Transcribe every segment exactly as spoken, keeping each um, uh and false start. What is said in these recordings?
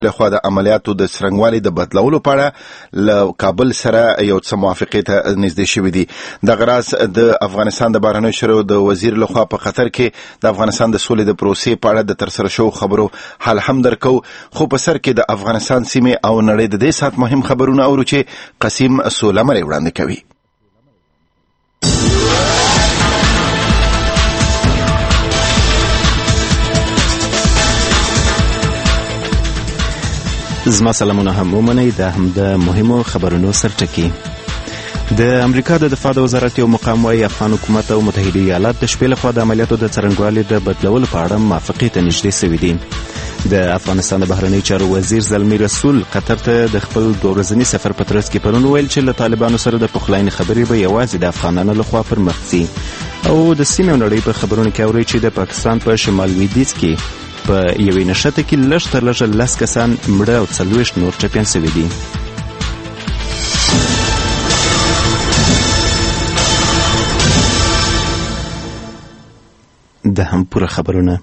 لخوا د عملیاتو د څرنګوالي د بدلولو په اړه له کابل سره یو څه موافقې ته نږدې شوي دي. دغه راز د افغانستان د بهرنیو چارو د وزیر لخوا په قطر کې د افغانستان د سولې د پروسې په اړه د ترسره شوو خبرو حال هم درکو، خو په سر کې د افغانستان سیمې او نړۍ د دې سات مهم خبرونه اورو چې قسیم سولمري وړاندې کوي. زما سلامونه هم ومنئ. دا هم د مهمو خبرونو سرټکي. د امریکا د دفاع د وزارت یو مقام وايي افغان حکومت او متحده ایالات د شپې لخوا د عملیاتو د څرنګوالي د بدلولو په اړه موافقې ته نږدې سوي دي. د افغانستان د بهرنیو چارو وزیر زلمي رسول قطر ته د خپل دوه ورځني سفر په ترڅ کې پرون ویل چې له طالبانو سره د پخلاینې خبرې به یوازې د افغانانو لخوا پر مخ ځي او د سیمې او نړۍ په خبرونو کې اوري چې د پاکستان په شمال لویدیځ کې په یوې نښته کې لږ تر لږه لس کسان مړه او څلوېښت نور ټپیان سوي دي. د هم پوره خبرونه.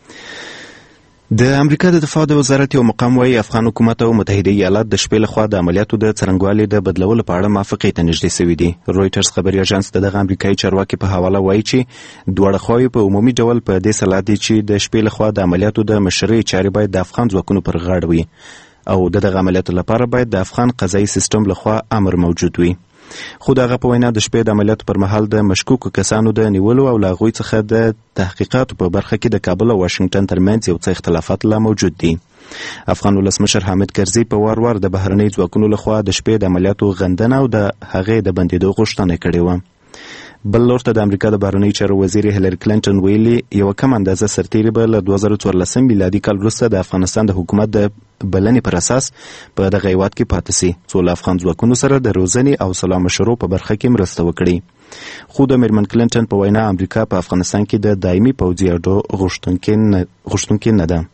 د امریکا د دفاع د وزارت یو مقام وايي افغان حکومت او متحده ایالات د شپې لخوا د عملیاتو د څرنګوالي د بدلولو په اړه موافقې ته نږدې سوي دي. رویټرز خبري اژانس د دغه امریکایي چارواکي په حواله وايي چې دواړه خواوې په عمومي ډول په دې سلا دي چې د شپې لخوا د عملیاتو د مشرۍ چارې باید د افغان ځواکونو پر غاړه وي او د دغه عملیاتو لپاره باید د افغان قضایي سیستم لخوا امر موجود وي. خو دغه په وینا د شپې د عملیاتو پر مهال د مشکوکو کسانو د نیولو او له هغوی څخه د تحقیقاتو په برخه کې د کابل او واشنګټن ترمنځ یو څه اختلافات لا موجود دي. افغان ولسمشر حامد کرزي په وار وار د بهرنۍ ځواکونو لخوا د شپې د عملیاتو غندنه او د هغې د بندېدو غوښتنه کړې وه. بل لور ته د امریکا د بهرنیو چارو وزیر هیلری کلینټن ویلي یوه کم اندازه سرتیري به له دوه زره څوارلسم میلادي کال وروسته د افغانستان د حکومت د بلنې پر اساس په دغه هیواد کې پاتې سي څو له افغان ځواکونو سره د روزنې او سلا مشورو په برخه کې مرسته وکړي. خو د میرمن کلینټن په وینا امریکا په افغانستان کې د دایمي پوځي اډو غوښتونکې نه ده.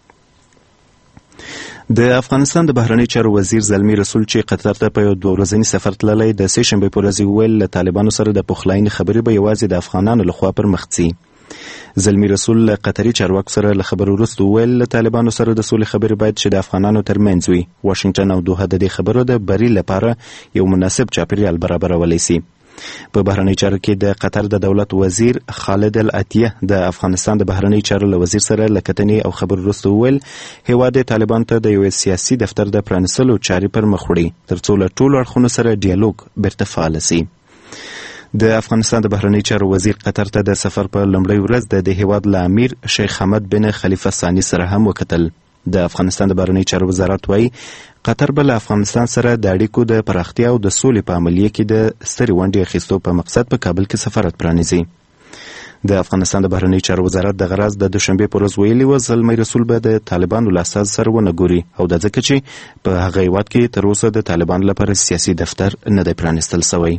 د افغانستان د بهرنیو چارو وزیر زلمي رسول چې قطر ته په یو دوه ورځني سفر تللی د سې شنبې په ورځ وویل له طالبانو سره د پخلاینې خبرې به یوازې د افغانانو لخوا پر مخ ځي. زلمي رسول له قطري چارواکو سره له خبرو وروسته وویل له طالبانو سره د سولې خبرې باید چې د افغانانو ترمنځ وي. واشنګټن او دوحه د دې خبرو د بري لپاره یو مناسب چاپیریال برابرولی سي. په بهرنیو چارو کې د قطر د دولت وزیر خالد العطیه د افغانستان د بهرنیو چارو له وزیر سره له کتنې او خبرو وروسته وویل هیواد یې طالبانو ته د یوې سیاسي دفتر د پرانیستلو چارې پر مخ وړي تر څو له ټولو اړخونو سره ډیالوګ بیرته فعال سي. د افغانستان د بهرنیو چارو وزیر قطر ته د سفر په لومړۍ ورځ د دې هیواد له امیر شیخ حمد بن خلیفه ثاني سره هم وکتل. د افغانستان د بهرنیو چارو وزارت وايي قطر به له افغانستان سره د اړیکو د پراختیا او د سولې په عملیه کې د سترې ونډې اخیستو په مقصد په کابل کې سفارت پرانیزي. د افغانستان د بهرنیو چارو وزارت دغه راز د دوشنبې په ورځ ویلي و زلمی رسول به د طالبانو له استازي سره ونه ګوري او دا ځکه چې په هغه هیواد کې تر اوسه د طالبانو لپاره سیاسي دفتر نه دی پرانیستل سوی.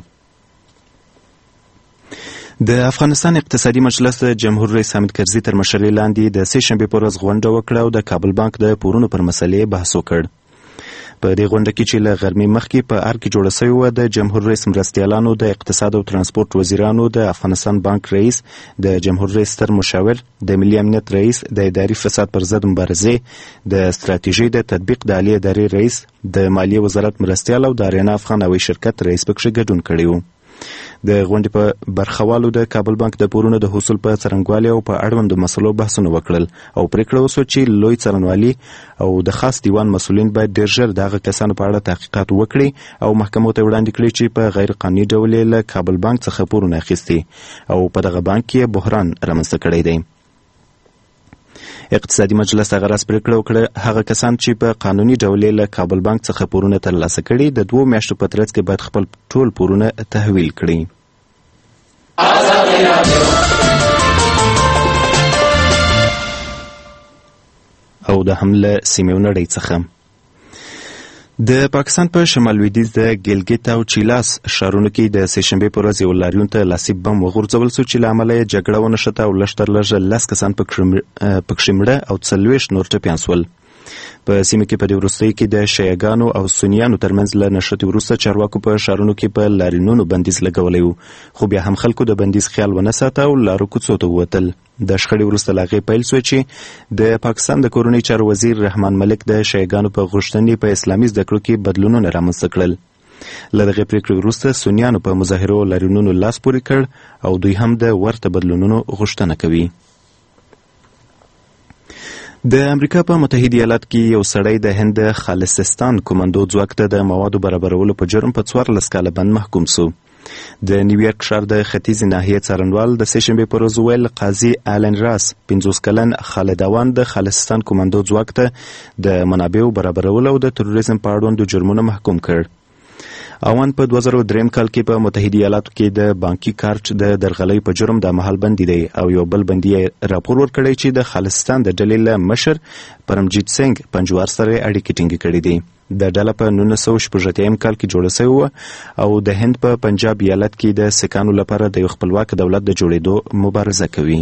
د افغانستان اقتصادي مجلس د جمهور رئیس حامد کرزي تر مشرۍ لاندې د سې شنبې په ورځ غونډه وکړه او د کابل بانک د پورونو پر مسلې بحث وکړ. په دې غونډه کې چې له غرمې مخکې په ار کې جوړه سوې وه د جمهور رئیس مرستیالانو د اقتصاد او ترانسپورت وزیرانو د افغانستان بانک رئیس د جمهور رئیس ستر مشاور د ملي امنیت رئیس د اداري فساد پر ضد مبارزې د استراتیژۍ د تطبیق د عالی ادارې رئیس د مالیې وزارت مرستیال او د اریانا افغان هوایي شرکت رئیس پکښې ګډون کړی و. د غونډې په برخوالو د کابل بانک د پورونو د حصول په څرنګوالي او په اړوندو مسلو بحثونه وکړل او پریکړه وسوه چې لوی څارنوالي او د خاص دیوان مسؤلین باید ډېر ژر د هغه کسانو په اړه تحقیقات وکړي او محکمو ته وړاندې کړي چې په غیر قانوني ډول یې له کابل بانک څخه پورونه اخیستي او په دغه بانک کې بحران رامنځته کړی دی. اقتصادي مجلس هغه راز پریکړه وکړه هغه کسان چې په قانوني ډول له کابل بانک څخه پورونه ترلاسه کړي د دوو میاشتو په ترڅ کې باید خپل ټول پورونه تحویل کړي. او د حمله سیمې نړۍ څخه د پاکستان په شمال لویدیځ د ګیلګیت او چیلاس ښارونو کې د سې شنبې په ورځ یو لاریون ته لاسي بم وغورځول سو چې له امله یې جګړه ونښته او لږ تر لږه لس کسان پکښې مړه او څلوېښت نور ټپیان سول. په سیمه کې په دې وروستۍ کې د شیعاګانو او سنیانو ترمنځ له نښتې وروسته چارواکو په ښارونو کې په لارینونو بندیز لګولی و، خو بیا هم خلکو د بندیز خیال ونه ساته او لارو کوڅو ته ووتل. د شخړې وروسته له هغې پیل سوه چې د پاکستان د کورنۍ چارو وزیر رحمان ملک د شیعاګانو په غوښتنې په اسلامي زده کړو کې بدلونونه رامنځته کړل. له دغې پرېکړې وروسته سنیانو په مظاهرو او لارینونو لاس پورې کړ او دوی هم د ورته بدلونونو غوښتنه کوي. د امریکا په متحده ایالات کې یو سړی د هند د خالصستان کماندو ځواک ته د موادو برابرولو په جرم په څوارلس کاله بند محکوم سو. د نیویارک ښار د ختیځې ناحیې څارنوال د سې شنبې په ورځ وویل قاضي آلن راس پنځوس کلن خالدوان د خالصستان کماندو ځواک ته د منابعو برابرولو او د تروریزم په اړوندو جرمونو محکوم کړ. اوان په دوه زره دریم کال کې په متحده ایالاتو کې د بانکي کارت د درغلۍ په جرم د مهال بندي دی او یو بل بندي راپور ورکړی چې د خالصستان د ډلې له مشر پرمجیت سنگ پنجوار سره اړیکې ټینګې کړې دي. د ډله په نولس سوه شپږ اتیا کال کې جوړه شوې وه او د هند په پنجاب ایالت کې د سکانو لپاره د یو خپلواک دولت د جوړېدو مبارزه کوي.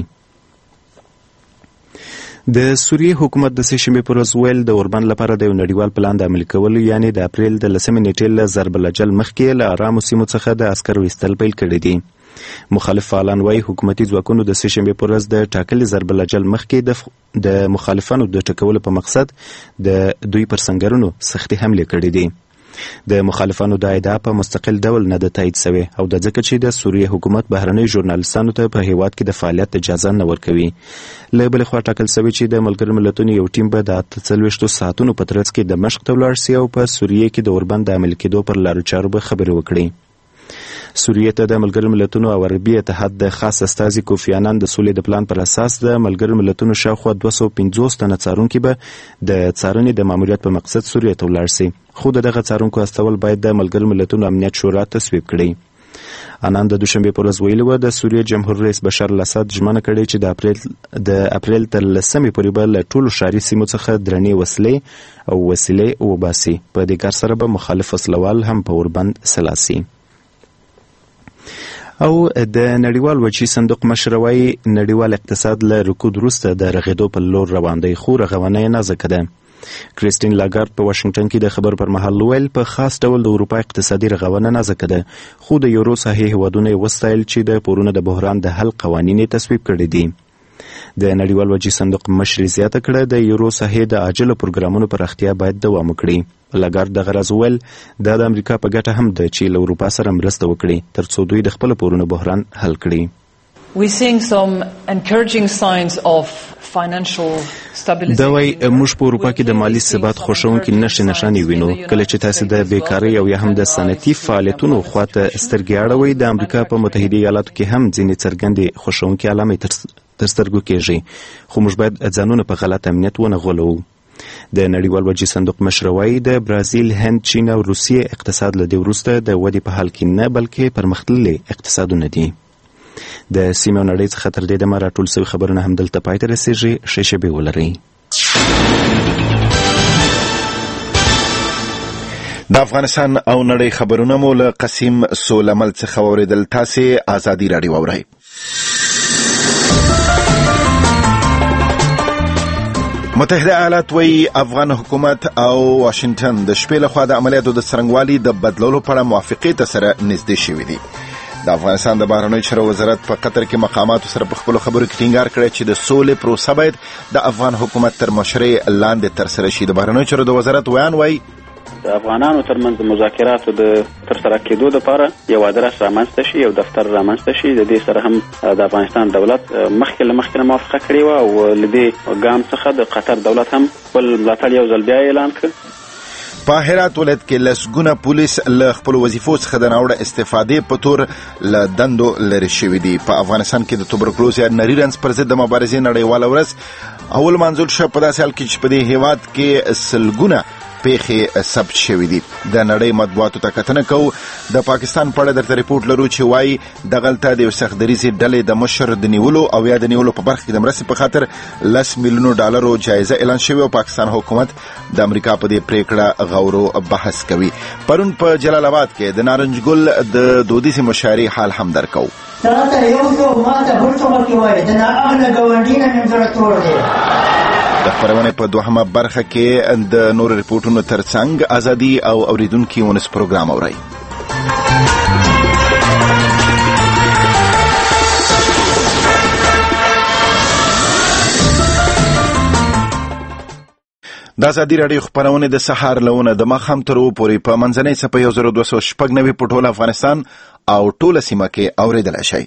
د سوریې حکومت د سې شنبې په ورځ ویل د اوربند لپاره د یو نړیوال پلان د عملي کولو یعنې د اپریل د لسمې نیټې له ضرب الاجل مخکې له ارامو سیمو څخه د عسکرو ایستل پیل کړي دي. مخالف فعالان وایي حکومتي ځواکونو د سې شنبې په ورځ د ټاکلي ضرب الاجل مخکې د مخالفانو د ټکولو په مقصد د دوی پر سنګرونو سختې حملې کړي دي. د مخالفانو دا ادعا په مستقل ډول نه ده تایید سوې او د ځکه چې د سوریې حکومت بهرنۍ ژورنالیستانو ته په هیواد کې د فعالیت اجازه نه ورکوي. له بلې خوا ټاکل سوي چې د ملګرو ملتونو یو ټیم به د اته څلوېښتو ساعتونو په ترڅ کې دمشق ته ولاړ سي او په سوریې کې د اوربند د عملي کېدو پر لارو چارو به خبرې وکړي. سوریې ته د ملګرو ملتونو او عربي اتحاد د خاص استازي کوفی عنان د سولې د پلان پر اساس د ملګرو ملتونو شاوخوا دوه سوه پنځوس تنه څارونکي به د څارنې د ماموریت په مقصد سوریې ته ولاړ سي، خو د دغه څارونکو استول باید د ملګرو ملتونو امنیت شورا تصویب کړي. عنان د دوشنبې په ورځ ویلي وه د سوریې جمهور رئیس بشار الاسد ژمنه کړې چې د اپریل د اپریل تر لسمې پورې به له ټولو ښاري سیمو څخه درنې وسلې او وسیلې وباسي. په دې کار سره به مخالف وسلوال هم په اوربند سلاسي. او د نړیوال وچی صندوق مشر وایي نړیوال اقتصاد له رکود وروسته د رغېدو په لور روان دی خو رغونه یې نازکه ده. کریستین لاګارد په واشنګټن کې د خبرو پر مهال وویل په خاص ډول د اروپا اقتصادي رغونه نازکه ده خو د یورو ساحې هیوادونه یې وستایل چې د پورونو د بحران د حل قوانین یې تصویب کړي دي. د نړیوال وچی صندوق مشر زیاته کړه د یورو ساحې د عاجله پروګرامونو پراختیا باید دوام وکړي. لاګارد دغه راز وویل دا د امریکا په ګټه هم ده چې له اروپا سره مرسته وکړي تر څو دوی د خپل پورونو بحران حل کړي. دا وایي موږ په اروپا کې د مالي ثبات خوښونکي نښې نښانې وینو. کله چې تاسې د بیکارۍ او یا هم د صنعتي فعالیتونو خواته سترګې اړوئ د امریکا په متحده ایالاتو کې هم ځینې څرګندې خوښونکي علامې تر سترګو کېږي خو موږ باید ځانونه په غلط امنیت ونه غولوو. د نړیوال وجې صندوق مشر وایي د برازیل، هند، چین او روسیې اقتصاد له دې وروسته د ودې په حال کې نه بلکې پرمختللي اقتصادونه دي. د سیمې او نړۍ څخه تر دې دمه راټول سوي خبرونه همدلته پای ته رسېږي. ښې شپې ولرئ. د افغانستان او نړۍ خبرونه مو له قسیم سولمل څخه واورېدل. تاسې ازادي راډیو اورئ. متحده ایالات وایي افغان حکومت او واشنگټن د شپې لخوا د عملیاتو د څرنګوالي د بدلولو په اړه موافقې ته سره نږدې شوي دي. د افغانستان د بهرنیو چارو وزارت په قطر کې مقاماتو سره په خپلو خبرو کې ټینګار کړی چې د سولې پروسه باید د افغان حکومت تر مشرۍ لاندې ترسره شي. د بهرنیو چارو د وزارت ویان وایي د افغانانو ترمنځ د مذاکراتو د ترسره کېدو لپاره یو ادرس رامنځته شي، یو دفتر رامنځته شي. د دې سره هم د افغانستان دولت مخکې له مخکې موافقه کړې وه او له دې ګام څخه د قطر دولت هم خپل ملاتړ یو ځل بیا اعلان کړ. په هرات ولایت کې لسګونه پولیس له خپلو وظیفو څخه د ناوړه استفادې په تور له دندو لرې شوي دي. په افغانستان کې د توبرکلوز یا نري رنځ پر ضد د مبارزې نړیواله ورځ اول منځول شوه په داسې حال کې چې په دې هیواد کې سلګونه پیښې ثبت شوي دي. د نړۍ مطبوعاتو ته کتنه کوو. د پاکستان په اړه درته ریپورټ لرو چې وایي دغلته د یو سختدریځې ډلې د مشر د نیولو او یا د نیولو په برخه کې د مرستې په خاطر لس میلیونو ډالرو جایزه اعلان شوې او پاکستان حکومت د امریکا په دې پریکړه غورو بحث کوي. پرون په جلال آباد کې د نارنج ګل د دودیزې مشاعرې حال هم درکو. دغه یو څو ماته بل څه کې وایي د نااهله ګاونډي نه نیم زړه تور دی د خبرونه په دوهمه برخه کې د نور ریپورتونو ترڅنګ ازادي او اوریدونکو ونس پروګرام اوري. د ازادي رادیو خبرونه د سحر لونه د مخام تر پورې په منځنۍ صفه یو زر دوه سوه شپږ نوي په ټول افغانستان او ټول سیمه کې اوریدل شي.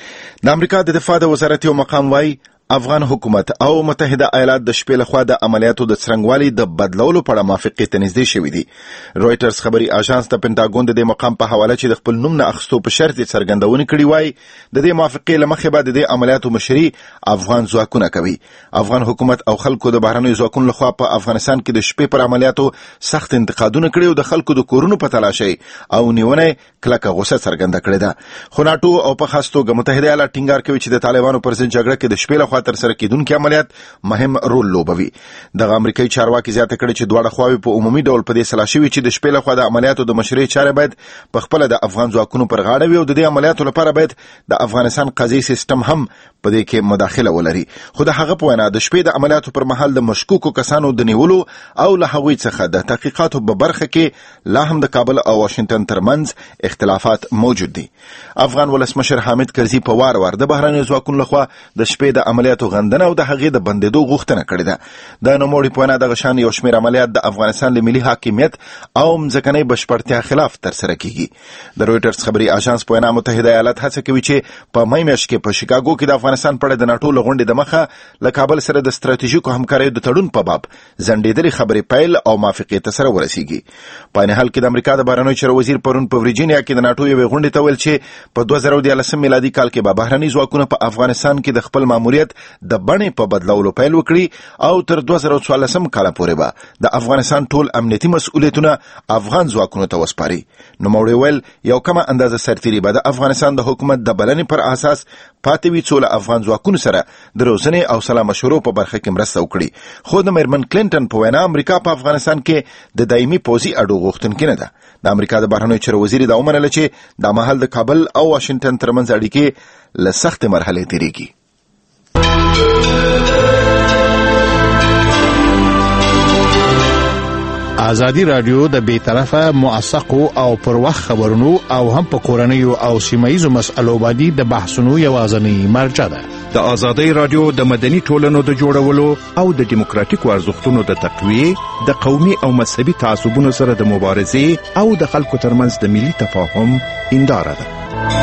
د امریکا د دفاع د وزارت یو مقام وايي افغان حکومت او متحده ایالات د شپې لخوا د عملیاتو د څرنګوالي د بدلولو په اړه موافقې ته نږدې شوي دي. رويټرز خبري اژانس د پینټاګون د مقام په حواله چې د خپل نوم نه اخستو په شرط څرګندونه کړې وای د دې موافقې لمخې بعد د عملیاتو مشري افغان ځواکونه کوي. افغان حکومت او خلکو د بهرنیو ځواکونو لخوا په افغانستان کې د شپې پر عملیاتو سخت انتقادونه کړي او د خلکو د کورونو په تلاشي او نیونه کلکه غوسه څرګنده کړې ده. خو ناتو او په خاص توګه متحده ایالات ټینګار کوي چې د طالبانو پر ضد جګړه کې د شپې لخوا تر سره کېدونکي عملیات مهم رول لوبوي. د امریکایي چارواکي زیاته کړي چې دواړه خواوې په عمومي ډول په دې سلا شوي چې د شپې لخوا د عملیاتو د مشرۍ چارې باید په خپل د افغان ځواکونو پر غاړه وي او د دې عملیاتو لپاره باید د افغانستان قضایي سیستم هم په دې کې مداخله ولري. خو د هغه په وینا د شپې د عملیاتو پر مهال د مشکوکو کسانو د نیولو او له هغوی څخه د تحقیقاتو په برخه کې لا هم د کابل او واشنگټن ترمنځ اختلافات موجود دي. افغان ولسمشر حامد کرزي په وار وار د بهرنیو ځواکونو لخوا د شپې د عملیاتو غندنه او د هغې د بندېدو غوښتنه کړې ده. د نوموړي په وینا دغه شان یو شمېر عملیات د افغانستان له ملي حاکمیت او مځکنۍ بشپړتیا خلاف ترسره کیږي. د رويټرز خبري اژانس په وینا متحده ایالات هڅه کوي چې په مې میاشت کې په شیکاګو کې د افغانستان په اړه د ناټو له غونډې د مخه له کابل سره د ستراتیژیکو همکاریو د تړون په باب ځنډېدلې خبرې پیل او موافقې ته سره ورسیږي. په عین حال کې د امریکا د بهرنیو چارو وزیر پرون په ورجینیا کې د ناټو یوې غونډې ته ویل چې په دوه زره دیارلسم میلادي کال کې به بهرني ځواکونه په افغانستان کې د خپل ماموریت د بڼې په بدلولو پیل وکړي او تر دوه زره څوارلسم کال پورې به د افغانستان ټول امنیتي مسؤلیتونه افغان ځواکونو ته وسپاري. نوموړي ویل یو کمه اندازه سرتیري به د افغانستان د حکومت د بلنې پر اساس پاتې وي څو له افغان ځواکونو سره د روزنې او سلا مشورو په برخه کې مرسته وکړي. خو د میرمن کلینټن په وینا امریکا په افغانستان کې د دایمي پوځي اډو غوښتونکې نه ده. د امریکا د بهرنیو چارو وزیر دا ومنله چې د مهال د کابل او واشنگټن ترمنځ اړیکې له سخت مرحله تیریږي. ازادي رادیو د بیطرفه موثقو او پر وخت خبرونو او هم په کورنیو او سیمایي مسألو باندې د بحثونو یوازنی مرجع ده. د ازادي رادیو د مدني ټولنو د جوړولو او د دیموکراتیکو ارزښتونو د تقویه د قومي او مذهبي تعصبونو سره د مبارزې او د خلکو ترمنځ د ملي تفاهم هنداره ده.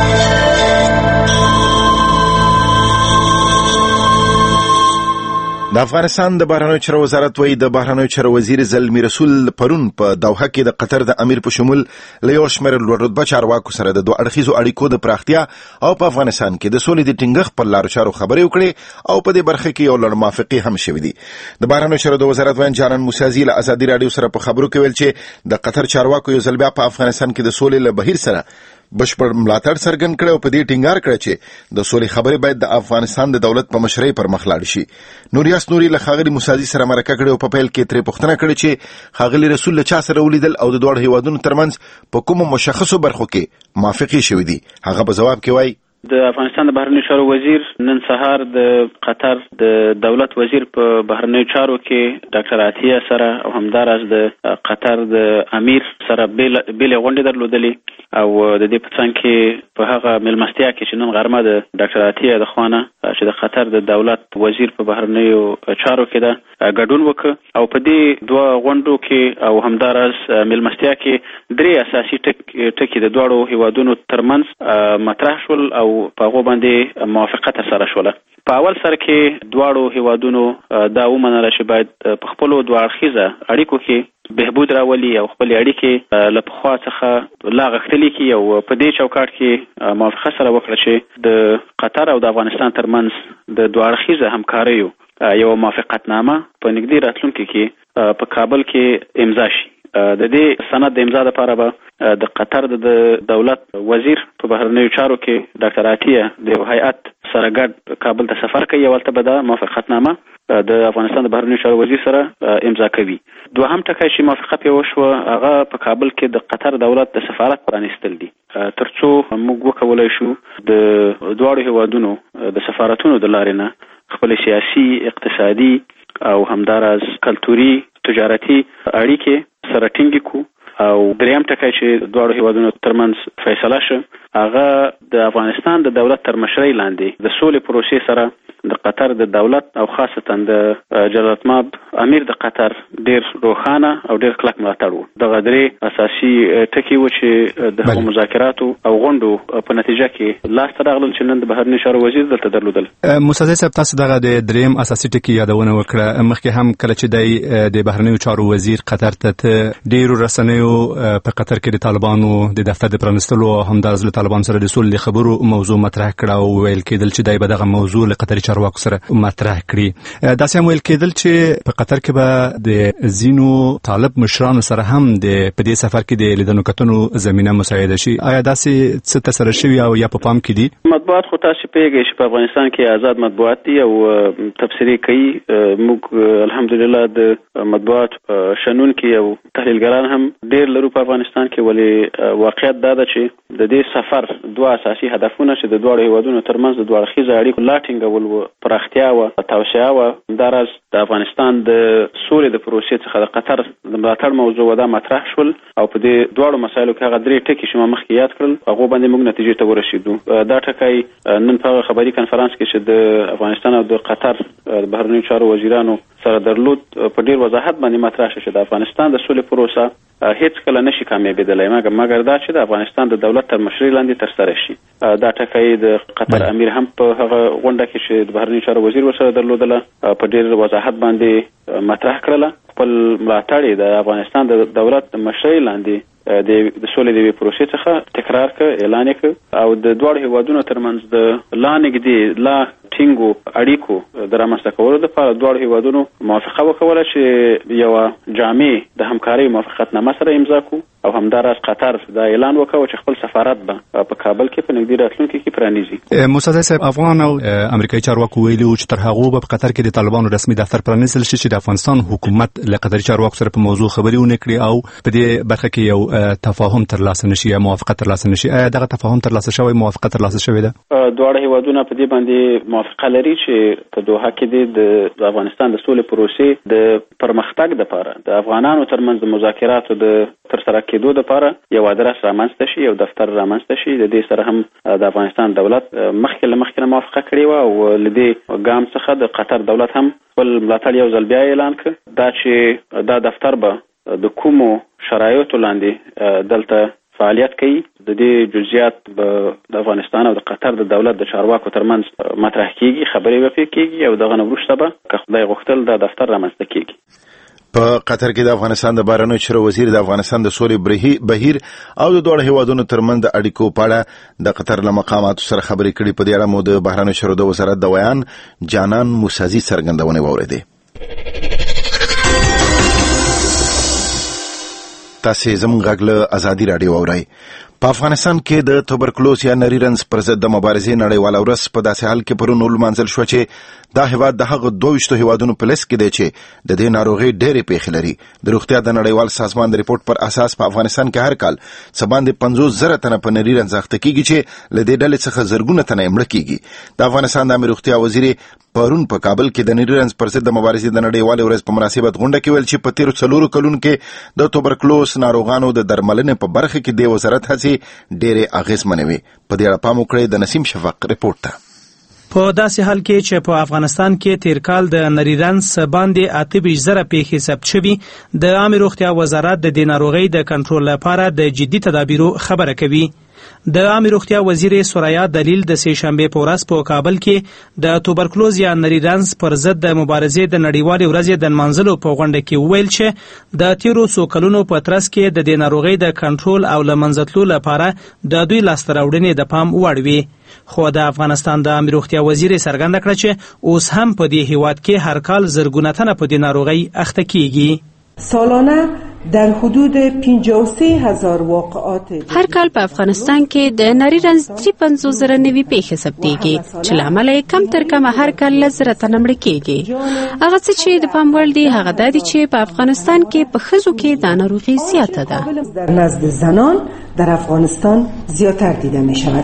د افغانستان د بهرنیو چارو وزارت وایي د بهرنیو چارو وزیر زلمی رسول پرون په دوحه کې د قطر د امیر په شمول له یو شمېر لوړ رتبه چارواکو سره د دوه اړخیزو اړیکو د پراختیا او په افغانستان کې د سولې د ټینګښت پر لارو چارو خبرې وکړې او په دې برخه کې یو لړ موافقې هم شوې دي. د بهرنیو چارو د وزارت وین جانان موسازي له ازادي رادیو سره په خبرو کې ویل چې د قطر چارواکو یو ځل بیا په افغانستان کې د سولې له بهیر سره بشپړ ملاتړ څرګند کړ او په دې ټینګار کړ چې د سولې خبرې باید د افغانستان د دولت په مشرۍ پر مخ لاړ شي. نوریاس نوري له ښاغلي موسازي سره مرکه کړې او په پیل کې ترې پوښتنه کړې چې ښاغلي رسول له چا سره ولیدل او د دواړو هیوادونو ترمنځ په کومو مشخصو برخو کې موافقې شوې دي. هغه په ځواب کې وایي د افغانستان د بهرنیو چارو وزیر نن سهار د قطر د دولت وزیر په بهرنیو چارو کې ډاکټر عطیه سره او همداراز د قطر د امیر سره بیل بیل غونډې درلودلې او د دې په څنګ کې په هغه ملمستیا کې چې نن غرمه د ډاکټر عطیه د خوانه چې د قطر د دولت وزیر په بهرنیو چارو کې ده ګډون وکړ او په دې دوه غونډو کې او همداراز ملمستیا کې درې اساسي ټکي د دواړو هیوادونو ترمنځ مطرح شول او په هغه باندې موافقت سره شوله. په اول سر کې دواړو هیوادونو دا ومنله چې باید په خپلو دوه اړخیزه اړیکو کې بهبود راولي او خپل اړیکې له پخوا څخه لا غښتلي کړي او په دې چوکاټ کې موافقه سره وکړه چې د قطر او د افغانستان ترمنځ د دوه اړخیزه همکاریو یو موافقتنامه په نږدې راتلونکي کې په کابل کې امضا شي. د دې سند د امضا لپاره به د قطر د دولت وزیر په بهرنیو چارو کې ډاکټر عطیه د یو هیئت سره ګډ کابل ته سفر کوي او هلته به دا موافقتنامه د افغانستان د بهرنیو چارو وزیر سره امضا کوي. دوهم ټکی چې موافقه پرې وشوه هغه په کابل کې د قطر دولت د سفارت پرانیستل دي تر څو موږ وکولی شو د دواړو هیوادونو د سفارتونو د لارې نه خپل سیاسي، اقتصادي او همداراز کلتوري تجارتي اړیکې سره ټینګې کو. او دریم ټکی چې دواړو هیوادونو ترمنځ فیصله شوه هغه د افغانستان د دولت تر مشرۍ لاندې د سولې پروسې سره د قطر د دولت او خاصتا د جلالتمآب امیر د قطر ډیر روښانه او ډیر کلک ملاتړ وو. دغه درې اساسي ټکي و چې د هغو مذاکراتو او غونډو په نتیجه کې لاسته راغلل چې نن د بهرني چارو وزیر دلته درلودل. موسسه صاحب تاسو دغه د دریم اساسي ټکي یادونه وکړه. مخکې هم کله چې د بهرني چارو وزیر قطر ته ډیرو رسنیو په قطر کې د طالبانو د دفتر د پرانستلو او همدارس له طالبان سره د سولې خبرو موضوع مطرح کړه او ویل کېدل چې دای به دغه موضوع له قطري چارواکو سره مطرح کړي. دا سم ویل کېدل چې په قطر کې به د زینو طالب مشرانو سره هم د په دې سفر کې د لیدنو کتنو زمينه مساعده شي. آیا دا څه تر سره شوی او یا په پام کې دي؟ مطبوعات خو تاسو پیږئ چې په افغانستان کې آزاد مطبوعات دي او تفسیری کوي. موږ الحمدلله د مطبوعات شنون کې او تحلیلګران هم ډیر لرو په افغانستان کې. ولې واقعیت دا ده چې د دې سفر دوه اساسي هدفونه چې د دوه هیوادونو ترمنځ د دوه اړخیزو اړیکو لا ټینګول و، پراختیا و، توسعه و. همداراز د افغانستان د سولې د پروسې څخه د قطر د ملاتړ موضوع ودا مطرح شول او په دې دواړو مسایلو کې هغه درې ټکي چې ما مخکې یاد کړل هغه باندې موږ نتیجې ته ورسېدو. دا ټکی نن په خبري کنفرانس کې چې د افغانستان او د قطر د بهرنیو چارو وزیرانو سره درلود په ډیر وضاحت باندې مطرح شو چې د افغانستان د سولې پروسه هیڅ کله نشي کامیابېدلی مګر مګر دا چې د افغانستان د دولت تر مشرۍ لاندې ترسره شي. دا ټکی د قطر امیر هم په هغه غونډه کې چې د بهرنیو چارو وزیر ورسره درلودله په ډیر وضاحت باندې مطرح کړله. خپل ملاتړ د افغانستان د دولت د مشرۍ لاندې د سولې د پروسې څخه تکرار ک اعلان ک او د دوه هیوادونو ترمنځ د لا نږدې لا ټینګو اړیکو د رامنځته کولو لپاره دوه هیوادونو موافقه وکړه چې یو جامع د همکارۍ موافقتنامه سره امضا کو او همداراز قطر دا اعلان وکړ چې خپل سفارت به په کابل کې په نږدې راتلونکي کې پرانیزي. موسسه صاحب افغان او امریکایي چارواکو ویلي چې تر هغه په قطر کې د طالبانو رسمي دفتر پرانیزل شي چې د افغانستان حکومت له قطري چارواکو سره په موضوع خبري ونه کړي او په دې برخه کې یو تفاهم ترلاسه نشي یا موافقت ترلاسه نشي. آیا دغه تفاهم ترلاسه شوی موافقت ترلاسه شوی ده؟ دوه هیوادونه په دې باندې موافقه لري چې په دوحه کې د افغانستان د سولې پروسې د پرمختګ لپاره د افغانانو ترمنځ د مذاکراتو د ترسره کېدو لپاره یو ادرس رامنځته شي، یو دفتر رامنځته شي. د دې سره هم د افغانستان دولت مخکې له مخکې موافقه کړې وه او له دې ګام څخه د قطر دولت هم خپل ملاتړ یو ځل بیا اعلان کړ دا چې دا دفتر به د کومو شرایطو لاندې دلته فعالیت کوي. د دې جزئیات د افغانستان او د قطر د دولت د چارواکو ترمنځ مطرح کیږي، خبرې به کیږي او دغه نه وروسته به که خدای غوښتل دا دفتر رامنځته کیږي. په قطر کې د افغانستان د بهرنیو چارو وزیر د افغانستان د سولې بهیر او د دوه هیوادونو ترمنځ د اړیکو په اړه د قطر له مقاماتو سره خبرې کړې. په دې اړه مو د بهرنیو چارو د وزارت د ویان جانان موسازي څرګندونه واوریده. تاسو زموږ غږ له ازادي رادیو اورئ. په افغانستان کې د توبرکلوز یا نری رنځ پر ضد د مبارزې نړیواله ورځ په داسې حال کې پرون ولمانځل شو چې دا هیواد د هغه دوه ویشتو هیوادونو په لیست کې دی چې د دې ناروغۍ ډېرې پیښې لري. د روغتیا د نړیوال سازمان د ریپورت پر اساس په افغانستان کې هر کال څه باندې پنځوس زره تنه په نری رنځ اخته کیږي چې له دې ډلې څخه زرګونه تنه مړه کیږي. د افغانستان د عامه روغتیا وزیر پرون په کابل کې د نری رنځ پر ضد د مبارزې د نړیوالې ورځ په مناسبت غونډه کې ویل چې په تیرو څلورو کلونو کې د توبرکلوز ناروغانو د درملنې په برخه کې د وزارت هڅې ډېرې اغیزمنې وي. په دې اړه پام وکړئ د نسیم شفق ریپورت ته. په داسې حال کې چې په افغانستان کې تیر کال د نری رنځ باندې اته ویشت زره پیښې ثبت شوي، د عامه روغتیا وزارت د دې ناروغۍ د کنټرول لپاره د جدي تدابیرو خبره کوي. د عامه روغتیا وزیر سوریا دلیل د سه شنبه په ورځ په کابل کې د توبرکلوز یا نری رنځ پر ضد د مبارزې د نړیوالې ورځې د منځلو په غونډه کې ویل چې د تیرو څو کلونو په ترڅ کې د دې ناروغۍ د کنټرول او لمنځتلو لپاره د دوی لاسته راوړنې د پام وړ وي. خو د افغانستان د عامه روغتیا وزیر څرګنده کړه چې اوس هم په دې هیواد کې هر کال زرګونه تنه په دې ناروغۍ اخته کیږي. سالانه در حدود پنځه و سه هزار واقعات هر کال په افغانستان کې د نری رنځ درې پنځوس زره نوي پیښې ثبتېږي چې له امله یې کم تر کمه هر کال لس زره تنه مړه کیږي. هغه څه چې د پام وړ دي هغه دا دي چې په افغانستان کې په ښځو کې دا ناروغي زیاته ده. در نزد زنان در افغانستان زیاتر دیده می شود.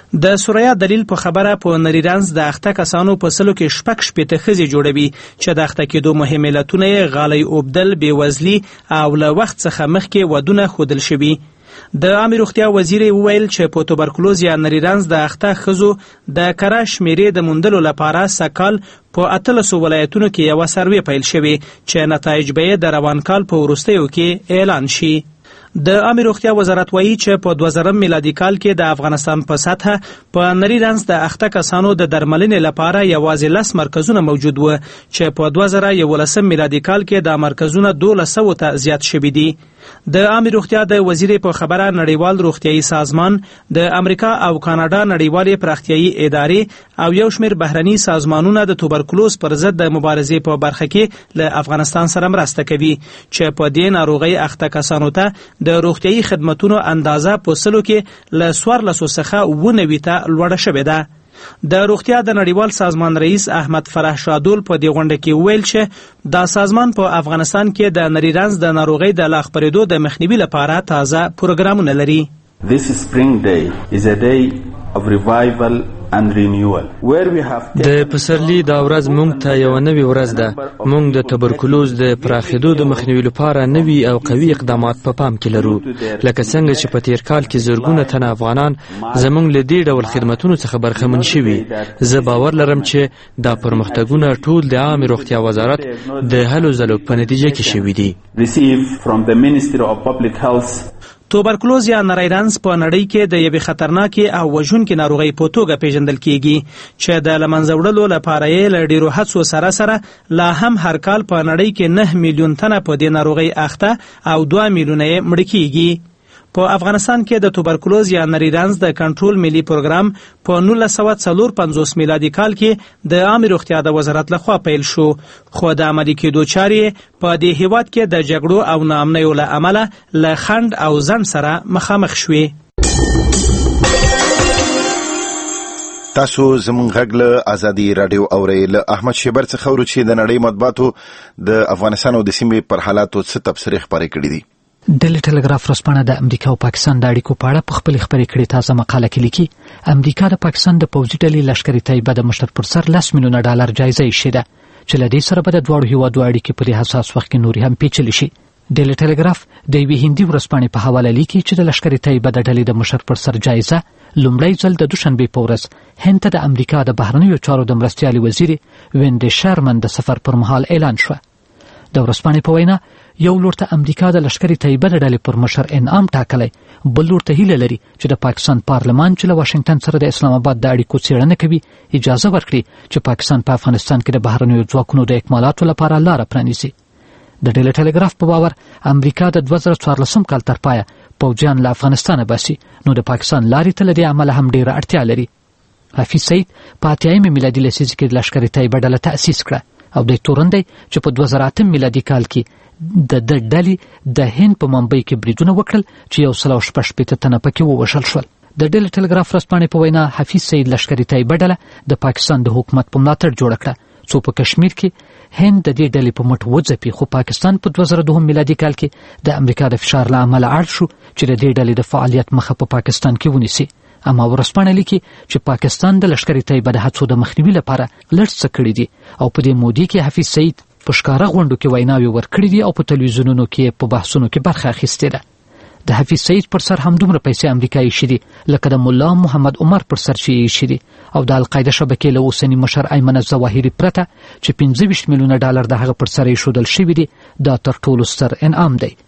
د سوریا دلیل په خبره په نریرنز د اخته کسانو په سلو کې شپږ شپېته ښځې جوړوي چې د اخته کېدو مهم علتونه یې غالۍ اوبدل، بېوزلي او له وخت څخه مخکې ودونه ښودل شوي. د عامې روغتیا وزیر وویل چې په توبرکلوز یا نریرنز د اخته ښځو د کره شمیرې د موندلو لپاره سږکال په اتلسو ولایتونو کې یوه سروې پیل شوې چې نتایج به یې د روان کال په وروستیو کې اعلان شي. د عامې روغتیا وزارت وایي چې په دوه زرم میلادي کال کې د افغانستان په سطحه په نریرنز د اخته کسانو د درملنې لپاره یوازې لس مرکزونه موجود و چې په دوه زره یولسم میلادي کال کې دا مرکزونه دولس سوو ته زیات شوي دي. د عامې روغتیا د وزیر په خبره نړیوال روغتیايي سازمان، د امریکا او کاناډا نړیوالې پراختیايي ادارې او یو شمېر بهرني سازمانونه د توبرکلوز پر ضد د مبارزې په برخه کې له افغانستان سره مرسته کوي چې په دې ناروغۍ اخته کسانو ته د روغتیايي خدمتونو اندازه په سلو کې له څوارلسو څخه اوه نوي ته لوړه شوې ده. د روغتیا د نړیوال سازمان رئیس احمد فرح شادول په دې غونډه کې وویل چې دا سازمان په افغانستان کې د نریرنز د ناروغۍ د لا خپرېدو د مخنیوي لپاره تازه پروګرامونه لري. This spring day is a day of revival and renewal. د پسرلي دا ورځ مونږ ته یو نوې ورځ ده. مونږ د توبرکلوز د پراخېدو د مخنیوي لپاره نوي او قوي اقدامات په پام کې لرو، لکه څنګه چې په تیر کال کې زرګونه تنه افغانان زمونږ له دې ډول خدمتونو څخه برخمن شوي. زه باور لرم چې دا پرمختګونه ټول د عامې روغتیا وزارت د هلو ځلو په نتیجه کې شوي دي. توبرکلوز یا نریرنز په نړۍ کې د یوې خطرناکې او وژونکې ناروغۍ په توګه پیژندل کیږي چې د له منځه وړلو لپاره یې له ډېرو هڅو سره سره لا هم هر کال په نړۍ کې نه میلیون تنه په دې ناروغۍ اخته او دوه میلیونه یې مړه کیږي. په افغانستان کې د توبرکلوز یا نریرنز د کنټرول ملي پروګرام په نولس سوه څلور پنځوس میلادي کال کې د عامې روغتیا د وزارت لخوا پیل شو، خو د عملي کېدو چارې په دې هیواد کې د جګړو او ناامنیو له امله له خنډ او ځنډ سره مخامخ شوې. تاسو زمونږ غږ له ازادي راډیو اورئ. له احمد شیبر څخه اورو چې د نړۍ مطبوعاتو د افغانستان او د سیمې پر حالاتو څه تبصرې خپرې کړي دي. ډیلی ټلګراف ورځپاڼه د امریکا او پاکستان د اړیکو په اړه په خپلې خپرې کړې تازه مقاله کې لیکي امریکا د پاکستان د پوځي ډلې لښکرې طیبه د مشر پر سر لس میلیونه ډالر جایزه ایښې ده چې له دې سره به د دواړو هیوادو اړیکې په دې حساس وخت کې نورې هم پیچلې شي. ډیلی ټلګراف د یوې هندي ورځپاڼې په حواله لیکي چې د لښکرې طیبه د ډلې د مشر پر سر جایزه لومړی ځل د دوشنبې په ورځ هند ته د امریکا د بهرنیو چارو د مرستیالي وزیر وینډي شرمن د سفر پر مهال اعلان شوه. د ورځپاڼې په وینا یو لور ته امریکا د لښکرې طیبه د ډلې پر مشر انعام ټاکلی، بل لور ته هیله لري چې د پاکستان پارلمان چې له واشنګټن سره د اسلام آباد د اړیکو څېړنه کوي اجازه ورکړي چې پاکستان په افغانستان کې د بهرنیو ځواکونو د اکمالاتو لپاره لاره پرانیزي. د ډیلی ټلګراف په باور امریکا د دوه زره څوارلسم کال تر پایه پوځیان له افغانستانه باسي، نو د پاکستان لارې ته له دې عمله هم ډیره اړتیا لري. حفیظ سعید په اتیایمې میلادي لسیزه کې د لښکرې طیبه ډله تأسیس کړه او دی تورن دی چې په دوه زره اتم میلادي کال کې د د ډلې د هند په ممبۍ کې بریدونه وکړل چې یو سل او شپږ شپېته تنه پکې ووژل شول. د ډیلی ټلګراف ورځپاڼې په وینا حفیظ سعید لښکرې طیبه ډله د پاکستان د حکومت په ملاتړ جوړه کړه، څو په کشمیر کې هند د دې ډلې په مټ وځپي، خو پاکستان په دوه زره دوهم میلادي کال کې د امریکا د فشار له امله اړ شو چې د دې ډلې د فعالیت مخه په پاکستان کې ونیسي. اما ورځپاڼه لیکي چې پاکستان د لښکرې طیبه د هڅو د مخنیوي لپاره لږ څه کړي دي او په دې مودې کې حفیظ سعید په ښکاره غونډو کې ویناوې ورکړي دي او په تلویزیونونو کې په بحثونو کې برخه اخیستې ده. د حفیظ سعید پر سر همدومره پیسې امریکا ایښي دي لکه د ملا محمد عمر پر سر چې ایښي دي او د القاعده شبکې له اوسني مشر ایمن الظواهري پرته چې پنځه ویشت میلیونه ډالر د هغه پر سر ایښودل شوي دي دا تر ټولو ستر انعام دی.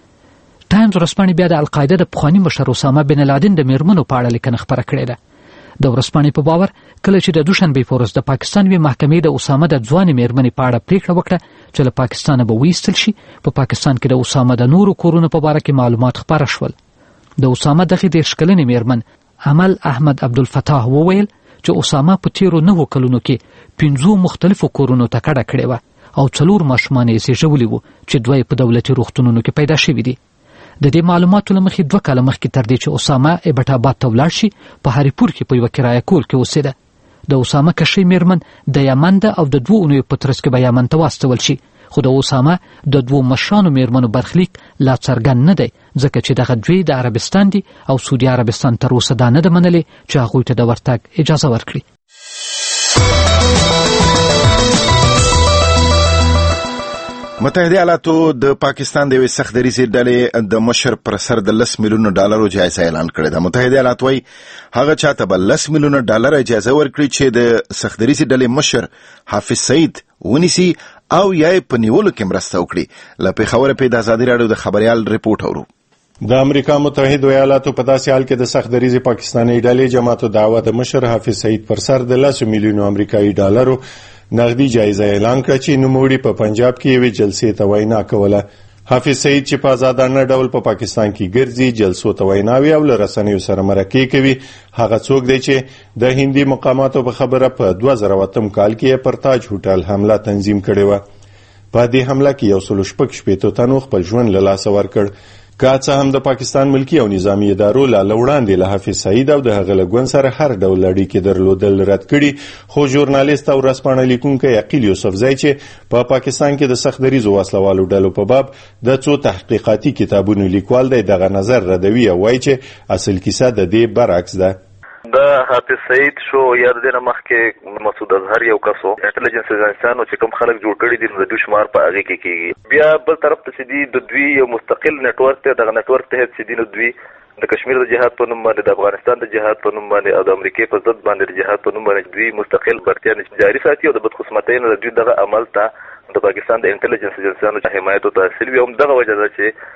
ټایمز ورځپاڼې بیا د القاعده د پخواني مشر اسامه بن لادن د میرمنو په اړه لیکنه خپره کړې ده. د ورځپاڼې په باور کله چې د دوشنبې په ورځ د پاکستان وی محکمې د اسامه د ځوانې میرمنې په اړه پریکړه وکړه چې له پاکستانه به وایستل شي، په پاکستان کې د اسامه د نورو کورونو په باره کې معلومات خپاره شول. د اسامه دغې دېرش کلنې میرمن عمل احمد عبدالفتاح وویل چې اسامه په تیرو نهو کلونو کې پنځو مختلفو کورونو ته کډه کړې وه او څلور ماشومان یې زیږولي وو چې دوه یې په دولتي روغتونونو کې پیدا شوي دي. د دې معلوماتو له مخې دوه کاله مخکې تر دې چې اسامه ایبټ آباد ته ولاړ شي په هریپور کې په یوه کرایه کور کې اوسېده. د اسامه کشۍ میرمن د یمن ده او د دوه اونیو په ترڅ کې به یمن ته واستول شي خو د اسامه د دوو مشرانو میرمنو برخلیک لا څرګند نه دی، ځکه چې دغه دوی د عربستان دي او سعودي عربستان تر اوسه دا نه ده منلې چې هغوی ته د ورتګ اجازه ورکړي. متحده ایالاتو د پاکستان د یوې سختدریزې ډلې د مشر پر سر د لس میلیونو ډالرو جایزه اعلان کړې ده. متحده ایالات وايي هغه چاته به لس میلیونو ډالر اجازه ورکړي چې د سختدریزې ډلې مشر حافظ سعید ونیسي او یا په نیولو کې مرسته وکړي. له پېښوره پې د ازادي راډیو د خبریال ریپورټ اورو. د امریکا متحده ایالاتو په داسې حال کې د سختدریزې پاکستاني ډلې جماعت الدعوه د مشر حافظ سعید پر سر د لس میلیونو امریکایي ډالرو نغدي جایزه اعلان کړه چې نوموړي په پنجاب کې یوې جلسې ته وینا کوله. حافظ سعید چې په آزادانه ډول په پاکستان کې ګرځي، جلسو ته ویناوي او له رسنیو سره مرکې کوي. هغه څوک دی چې د هندي مقاماتو په خبره په دوه زره اتم کال کې پر تاج هوټل حمله تنظیم کړې وه. په دې حمله کې یو سل شپږ شپېته تنو خپل ژوند له لاسه ورکړ. که څه هم د پاکستان ملکی او نظامی ادارو لا وړاندې له حافظ سعید او د هغه له ګوند سره هر ډول اړیکې درلودل رد کړي، خو ژورنالیست او رسپاڼه لیکونکی عقیل یوسفزی چې په پا پاکستان کې د سختدریزو وسلوالو ډلو په باب د څو تحقیقاتي کتابونو لیکوال دی، دغه نظر ردوي او وایي چې اصل کیسه د دې برعکس ده. د حافظ سعید شو یا د دې مخکې مسعود اظهر یو کسو انټيليجنس ایجنسیانو چې کوم خلک جوړ کړي دي د دوی شمار په هغه کې کېږي. بیا بل طرف ته چې دی د دوی یو مستقل نتورک ته دغه نتورک ته چې دی نو دوی د کشمیر د جهاد په نوم باندې، د افغانستان د جهاد په نوم باندې او د امریکای په ضد باندې د جهاد په نوم باندې دوی مستقل برتیا جاری ساتي او د بدقسمتۍ نه دوی دغه عمل ته د پاکستان د انټيليجنس ایجنسیانو حمایت او تحصیل وي. هم دغه وجه ده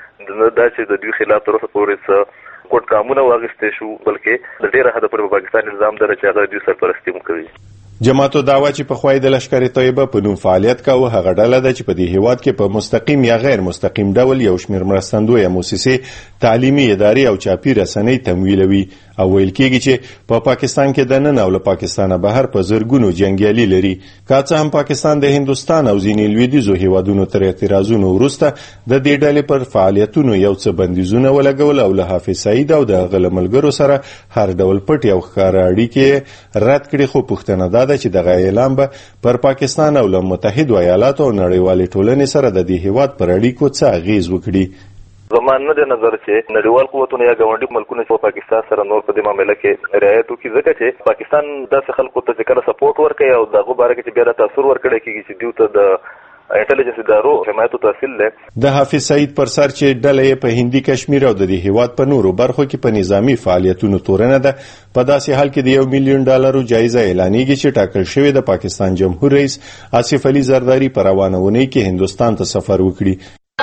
چې دا چې د دوی خلاف تر اوسه پورې کوټ کامونه واغستې شو، بلکې د ډیره حد پورې پاکستان نظام در چې هغه دوی سرپرستی کوي. جماعت الدعوه چې په خوای د لشکر طیبه په نوم فعالیت کاوه، هغه ډله ده چې په دې هیواد کې په مستقیم یا غیر مستقیم ډول یو شمېر مرستندویه مؤسسې، تعلیمي ادارې او چاپی رسنۍ تمویلوي او ویل کېږي چې په پاکستان کې د نن او له پاکستانه بهر په زرګونو جنګیالي لري. که څه هم پاکستان د هندوستان او ځینې لویدیځو هیوادونو تر اعتراضونو وروسته د دې ډلې پر فعالیتونو یو څه بندیزونه ولګول او له حافظ سعید او د هغه له ملګرو سره هر ډول پټې او ښکاره اړیکې رد کړي، خو پوښتنه دا ده چې دغه اعلان به پر پاکستان او له متحدو ایالاتو او نړیوالې ټولنې سره د دې هیواد پر اړیکو څه اغیز وکړي. زمان نه د نظر چې نړیوال قوتونه یا ګاونډي ملکونه په پاکستان سره نور په دې معاملې کې رعایت وکړي، ځکه چې پاکستان داسې خلکو ته چې کله سپورټ ورکوي او دغه باره کې چې بیا تاثیر ورکړی کېږي چې دوی ته د انټيليجنس ادارو حمایت او تحصیل له د حافظ سعید پر سر چې ډلې په هندي کشمیر او د دې هیواد په نورو برخو کې په نظامی فعالیتونو تورنه ده. په داسې حال کې د یو میلیون ډالرو جایزه اعلانېږي چې ټاکل شوې د پاکستان جمهور رئیس آصف علي زرداری په روانه اونۍ کې هندوستان ته سفر وکړي.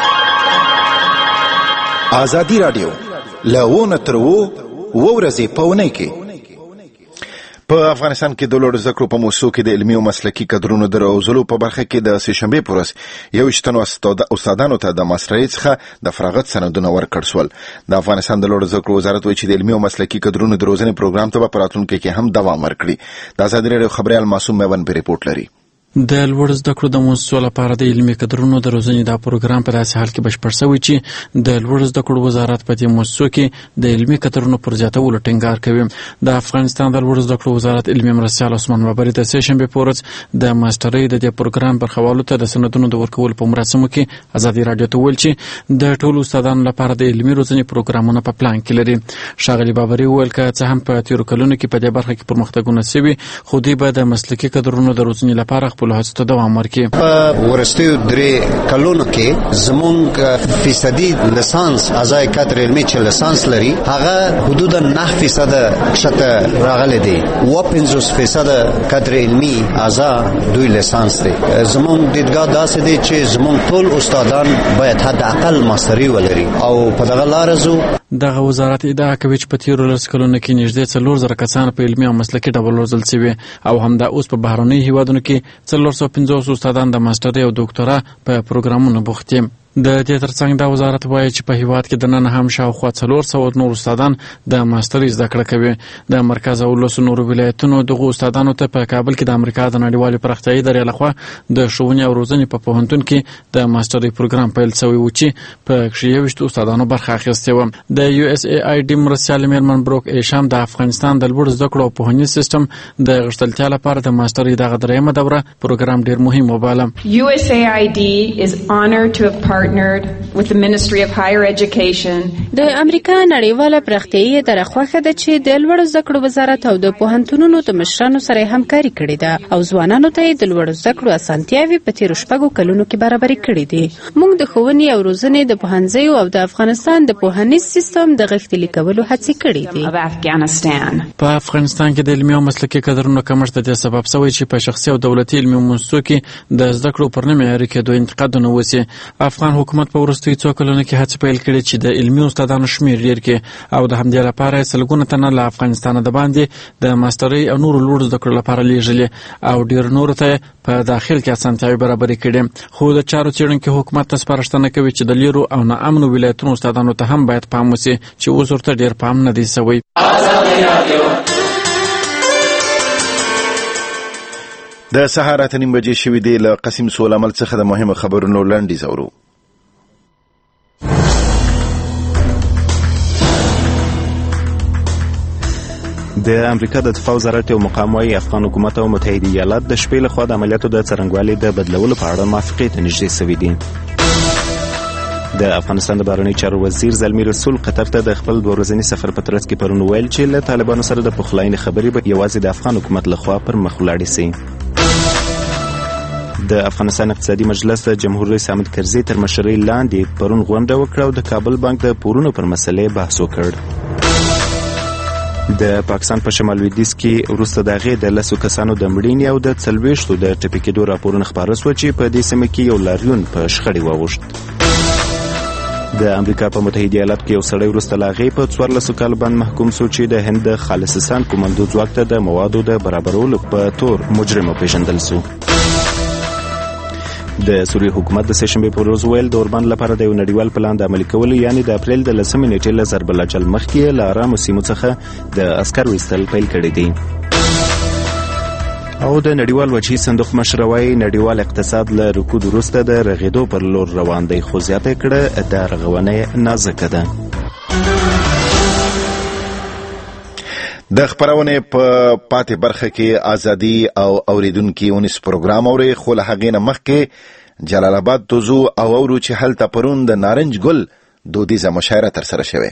ازادي راډیو لونه تر وو ورځې په ونې کې په افغانستان کې د لوړ زده کړو په موضوع کې د علمي او مسلکي کادرونو د روزلو په برخه کې د سه شنبې په ورځ یو شتنو استادانو ته د ماسترۍ څخه د فراغت سندونه ورکړل شول. د افغانستان د لوړ زده کړو وزارت وایي چې د علمي او مسلکي کادرونو د روزنې پروګرام ته په راتلونکي کې هم دوام ورکړي. د ازادي راډیو خبريال معصوم میون په ریپورت لري. د لوړ زده کړو د موسسو لپاره د علمي کادرونو د روزنې دا پروګرام په داسې حال کې بشپړ شوی چې د لوړ زده کړو وزارت په دې موسسو کې د علمي کادرونو پر زیاتولو ټینګار کوي. د افغانستان د لوړ زده کړو وزارت علمي مرستیال عثمان بابري د سه شنبې په ورځ د ماسترۍ د دې پروګرام پر حوالو ته د سندونو د ورکولو په مراسمو کې ازادي راډیو ته ویل چې د ټولو استادانو لپاره د علمي روزنې پروګرامونه په پلان کې لري. ښاغلي بابري وویل که څه هم په تیرو کلونو کې په دې برخه کې پرمختګونه شوي، خو دوی به د مسلکي کادرونو د روزنې لپاره خپلو هڅو ته دوام په ورستیو درې کلونو کې زمونږ فیصدي لسانس اعضای کادر علمي چې لسانس لري هغه حدودا نه فیصد شته راغلي دي. و پنځوس فیصد کادر علمي اعضا دوی لسانس دي. زمونږ دیدګاه داسې دي چې زمونږ ټول استادان باید حد اقل ماستري ولري او په دغه لار زو. دغه وزارت ادعا کوي چې په تیرو لس کلونو کې نږدې څلور زره کسان په علمي او مسلکي ډول روزل شوي او همدا اوس په بهرنیو هیوادونو کې څلور سوه پنځوس استادان د ماسترۍ او ډاکټرا په پروګرامونو بوخت دي. د دې ترڅنګ دا وزارت وایي چې په هیواد کې د نن هم شاوخوا څلور سوه نور استادان د ماسترۍ زده کړه کوي. د مرکز او لسو نورو ولایتونو دغو استادانو ته په کابل کې د امریکا د نړیوالې پراختیایي ادارې لخوا د ښوونې او روزنې په پوهنتون کې د ماسترۍ پروګرام پیل شوی و چې په کښې یوویشتو استادانو برخه اخیستې وه. د یو اس ای آی ډي مرستیال میرمن بروک ایشام د افغانستان د لوړ زده کړو او پوهنیز سیستم د غښتلتیا لپاره د ماسترۍ دغه درېیمه دوره پروګرام ډېر مهم وباله. U S A I D is honored to have partnered with the Ministry of Higher Education. د امریکا نړیواله پراختیایي اداره خوښه ده چې د لوړو زده کړو وزارت او د پوهنتونونو د مشرانو سره همکاري کړې ده او ځوانانو ته د لوړو زده کړو اسانتیاوې په تیرو شپږو کلونو کې برابرې کړې دي. موږ د ښوونې او روزنې د پوهنځیو او د افغانستان د پوهنیز سیستم د غښتلي کولو هڅې کړې دي. په افغانستان کې د علمي او مسلکي کادرونو کمښت د دې سبب شوی چې په شخصي او دولتي علمي مؤسسو کې د زده کړو پر نه معیاري کېدو انتقادونه وسي. افغان حکومت په وروستیو څو کلونو کې هڅې پیل کړې چې د علمي استادانو شمېر ډېر کړي او د همدې لپاره یې سلګونه تنه له افغانستانه د باندې د ماسترۍ او نورو لوړو زده کړو لپاره لېږلي او ډېر نورو ته په داخل کې اسانتیاوې برابرې کړي. خو د چارو څېړونکي حکومت ته سپارښتنه کوي چې د لیرو او ناامنو ولایتونو استادانو ته هم باید پام وسي چې اوس ورته ډېر پام نه دی سوی. د سهار اته نیم بجې شوې دي. له قسیم سولامل څخه د مهمو خبرونو لنډیز اورو. د امریکا د دفاع وزارت یو مقام وايي افغان حکومت او متحده ایالات د شپې لخوا د عملیاتو د څرنګوالي د بدلولو په اړه موافقې ته نږدې سوي دي. د افغانستان د بهرنیو چارو وزیر زلمی رسول قطر ته د خپل دوه ورځني سفر په ترڅ کې پرون ویل چې له طالبانو سره د پخلاینې خبرې به یوازې د افغان حکومت لخوا پر مخ ولاړې سي. د افغانستان اقتصادي مجلس د جمهور رئیس حامد کرزي تر مشرۍ لاندې پرون غونډه وکړه او د کابل بانک د پورونو پر مسلې بحث وکړ. د پاکستان په شمال لویدیځ کې وروسته د هغې د لسو کسانو د مړینې او د څلوېښتو د ټپي کېدو راپورونه خپاره سوه چې په دې سیمه کې یو لاریون په شخړې واوښت. د امریکا په متحده ایالاتو کې یو سړی وروسته له هغې په څوارلسو کالو باندې محکوم سو چې د هند د خالصستان کومندو ځواک ته د موادو د برابرولو په تور مجرم وپېژندل سو. د سوریې حکومت د سهشنبې په ورځ ویل د اوربند لپاره د یو نړیوال پلان د عملي کولو یعنې د اپریل د لسمې نېټې له ضرب الاجل مخکې له ارامو سیمو څخه د عسکرو ایستل پیل کړي دي. او د نړیوال وجهي صندوق مشر وایي نړیوال اقتصاد له رکود وروسته د رغېدو پر لور روان دی خو زیاته کړه د رغونې نازکه ده. د خبرونه په پاتې برخه کې ازادي او اوریدونکو ونس پروګرام اوري خو له هغې نه مخکې جلال آباد توزو او اورو چې هلته پرون د نارنج ګل دودیزه مشاعره ترسره شوه.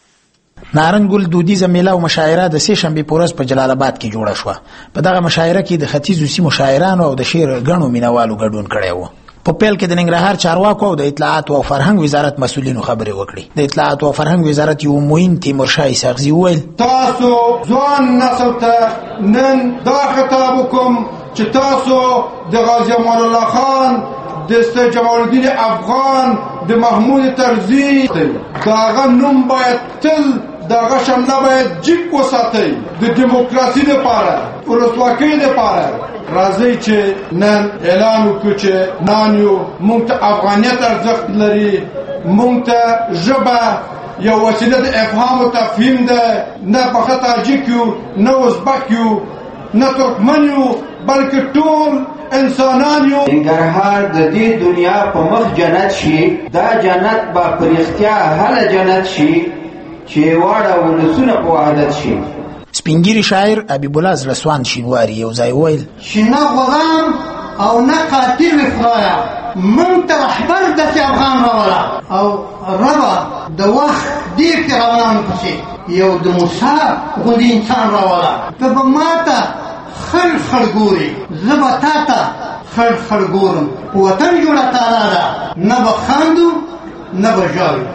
نارنج ګل دودیزه میله او مشاعره د سه شنبې په ورځ په جلال آباد کې جوړه شوه. په دغه مشاعره کې د ختیځو سیمو شاعرانو او د شعر غنو مینوالو ګډون کړی و. په پیل کې د ننګرهار چارواکو او د اطلاعات او فرهنګ وزارت مسؤلینو خبرې وکړې. د اطلاعات او فرهنګ وزارت یو موین تیمورشاه اسحاقزي وویل تاسو ځوان نسل ته نن دا خطاب وکم چې تاسو د غازی امان الله خان د سید جمال الدین افغان د محمود طرزي داغه نوم باید تل داغه شمله باید جیب وساتئ د دیموکراسي لپاره ولسواکۍ لپاره. راځي چې نن اعلان وکړو چې نن یو موږ ته افغانیت ارزښت لري، موږ ته ژبه یو وسیله د افهام او تفهیم ده، نه په تاجک یو نه ازبک یو نه ترکمن یو بلکې ټول انسانان یو. ننګرهار د دې دنیا په مخ جنت شي، دا جنت به په رښتیا هله جنت شي چې واړه ولسونه په وحدت شي. سپینګیری شاعر حبیب الله زلسوان شینواری یو ځای ویل چې نه غلام او نه قاتل خدایا مونږ ته رهبر داسې افغان راوله او ربه د وخت ډېر فرعونانو پسې یو د موسی غوندې انسان راوله. ته به ما ته خړ خړ ګورې، زه به تا ته خړ خړ ګورم. وطن جوړه تالا ده، نه به خاندو نه به ژاړو.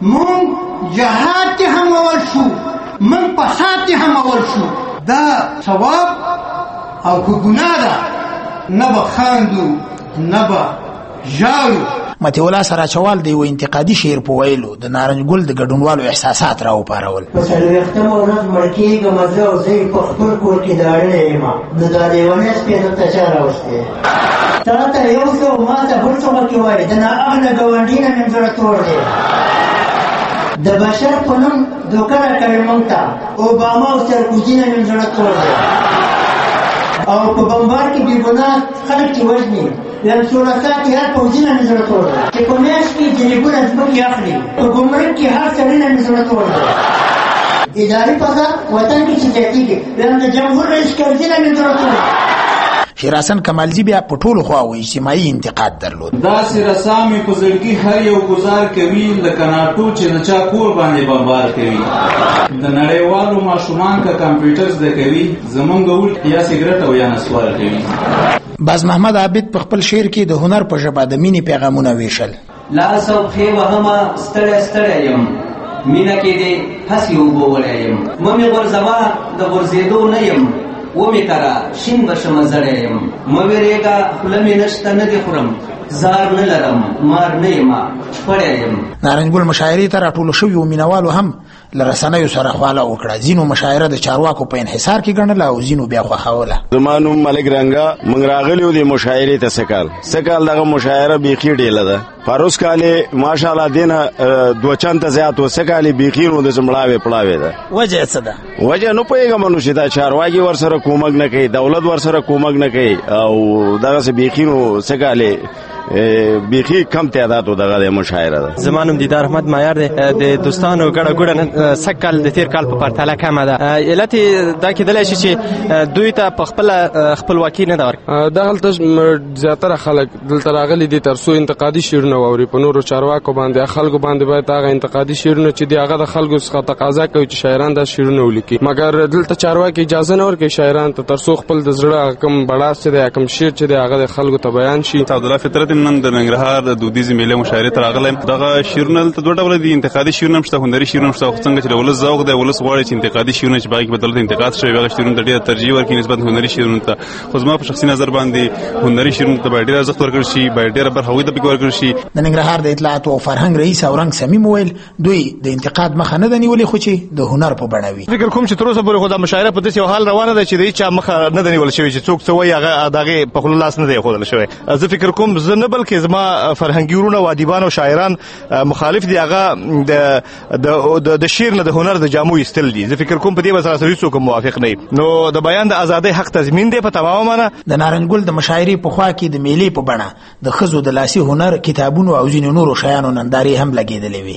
مونږ جهاد کې هم اول شو، من پسات کې هم اول شو. دا ثواب او که ګناه ده، نه به خاندو نه به ژاړو. متي الله سراچوال د یو انتقادي شعر په ویلو د نارنج ګل د ګډونوالو احساسات راوپارول. په څلوېښتمه ورځ مړ کېږم زه او زه په خپل کور کې داړلی یم، نو دا لیونی سپی دلته چا راوستی؟ تا ته یو څه ما ته بل څه وکړي وایي د نااهله ګاونډي نه مې زړه تور دی. د بشر په نوم دوکه راکړې موږ ته اوباما او سرکوزي نه مې زړه تور دی. او په بمبار کې بېګناه خلک چې وژني لمسورسات کې هر پوځي نه مې زړه تور دی. چې په میاشت کې جنیبونه ځمکې اخلي په ګمرک کې هر سړي نه مې زړه تور دی. اداري فساد وطن کې چې زیاتېږي د جمهور رئیس کرزي نه مې زړه تور دی. شیر حسن کمالجی بیا په ټولو خواوو اجتماعي انتقاد درلود. داسې رسامې په زړګي هر یو ګزار کوي لکه ناټو چې د چا کور باندې بمبار کوي. د نړیوالو ماشومان که کمپیوټر زده کوي زمونږ وړ یا سګرټ او یا نسوار کوي. باز محمد عابد په خپل شعر کې د هنر په ژبه د مینې پیغامونه ویشل. لاس او پښې وهمه ستړی ستړی یم مینه کې دې هسې اوبه وړی یم ممې غورځوه د غورځېدو نه یم ومې کره شین بشمه زړی یم مه وېرېږه خوله مې نشته نه دې خورم زار نه لرم مار نه یمه شپړی یم. نارنجګل مشاعرې ته راټولو شویو مینوالو هم له رسنیو سره خواله وکړه. ځینو مشاعره د چارواکو په انحصار کې ګڼله او ځینو بیا خوښوله. زما نوم ملک رنګا موږ راغلي وو دې مشاعرې ته څه کال څه کال دغه مشاعره بیخي ډېله ده پروس کالې ماشاءالله دینه دوه چنده زیات و څه کالې بیخي نو د مړاوې پړاوې ده. وجه څه ده؟ وجه نه پوهېږم نو چې دا چارواکي ورسره کومک نه کوي دولت ورسره کومک نه کوي او دغسې بیخي نو څه کالې بیخي کم تعداد دغه د مشاعره ده. زما نوم دیدار احمد معیار دی. د دوستانو ګډه ګوډه سږ کال د تېر کال په پرتله کمه ده. علت دا کېدلی شي چې دوی ته په خپله خپلواکي نه ده ورکړې. دغلته زیاتره خلک دلته راغلي دي تر څو انتقادي شعرونه واوري په نورو چارواکو باندې خلکو باندې باید هغه انتقادي شعرونه چې دي هغه د خلکو څخه تقاضا کوي چې شاعران دا شعرونه ولیکي مګر دلته چارواکي اجازه نه ورکوي شاعران ته تر څو خپل د زړه کوم بړاس چې دی کوم شعر چې دی هغه د خلکو ته بیان شي. عبدالله فطرت نن د ننګرهار د دودیزې میلې مشاعرې ته راغلی. دغه شعرونه دلته دوه ډوله دي انتقادي شعرونه هم شته هنري شعرونه هم شته. څنګه چې د ولس ذوق دی ولس غواړي چې انتقادي شعرونه چې په هغې کې به دولت انتقاد شوی هغه شعرونو ته ډېره ترجیح ورکړي نسبت هنري شعرونو ته. خو زما په شخصي نظر باندې هنري شعرونو ته باید ډېر ارزښت ورکړل شي باید ډېره برخه هغوی ته پکې ورکړل شي. د ننګرهار د اطلاعاتو او فرهنګ رئیس اورنګ صمیم وویل دوی د انتقاد مخه نه ده نیولې خو چې د هنر په بڼه وي. فکر کوم چې تر اوسه پورې خو دا مشاعره په داسې یو حال روانه ده چې د هېچا مخه نه ده نیول شوې چې څوک څه وایي هغه د هغې په خوله لاس نه دی ایښودل شوی. زه فکر کوم زه نه بلکې زما فرهنګي ورونه او ادیبان او شاعران مخالف دي هغه د د شعر نه د هنر د جامو ایستل دي. زه فکر کوم په دې به سراسري څوک موافق نه وي. نو د بیان د ازادۍ حق تضمین دی په تمامه معنه. د نارنجګل د مشاعرې په خوا کې د میلې په بڼه د ښځو د لاسي هنر کتابونو او ځینو نورو شیانو نندارې هم لګېدلې وي.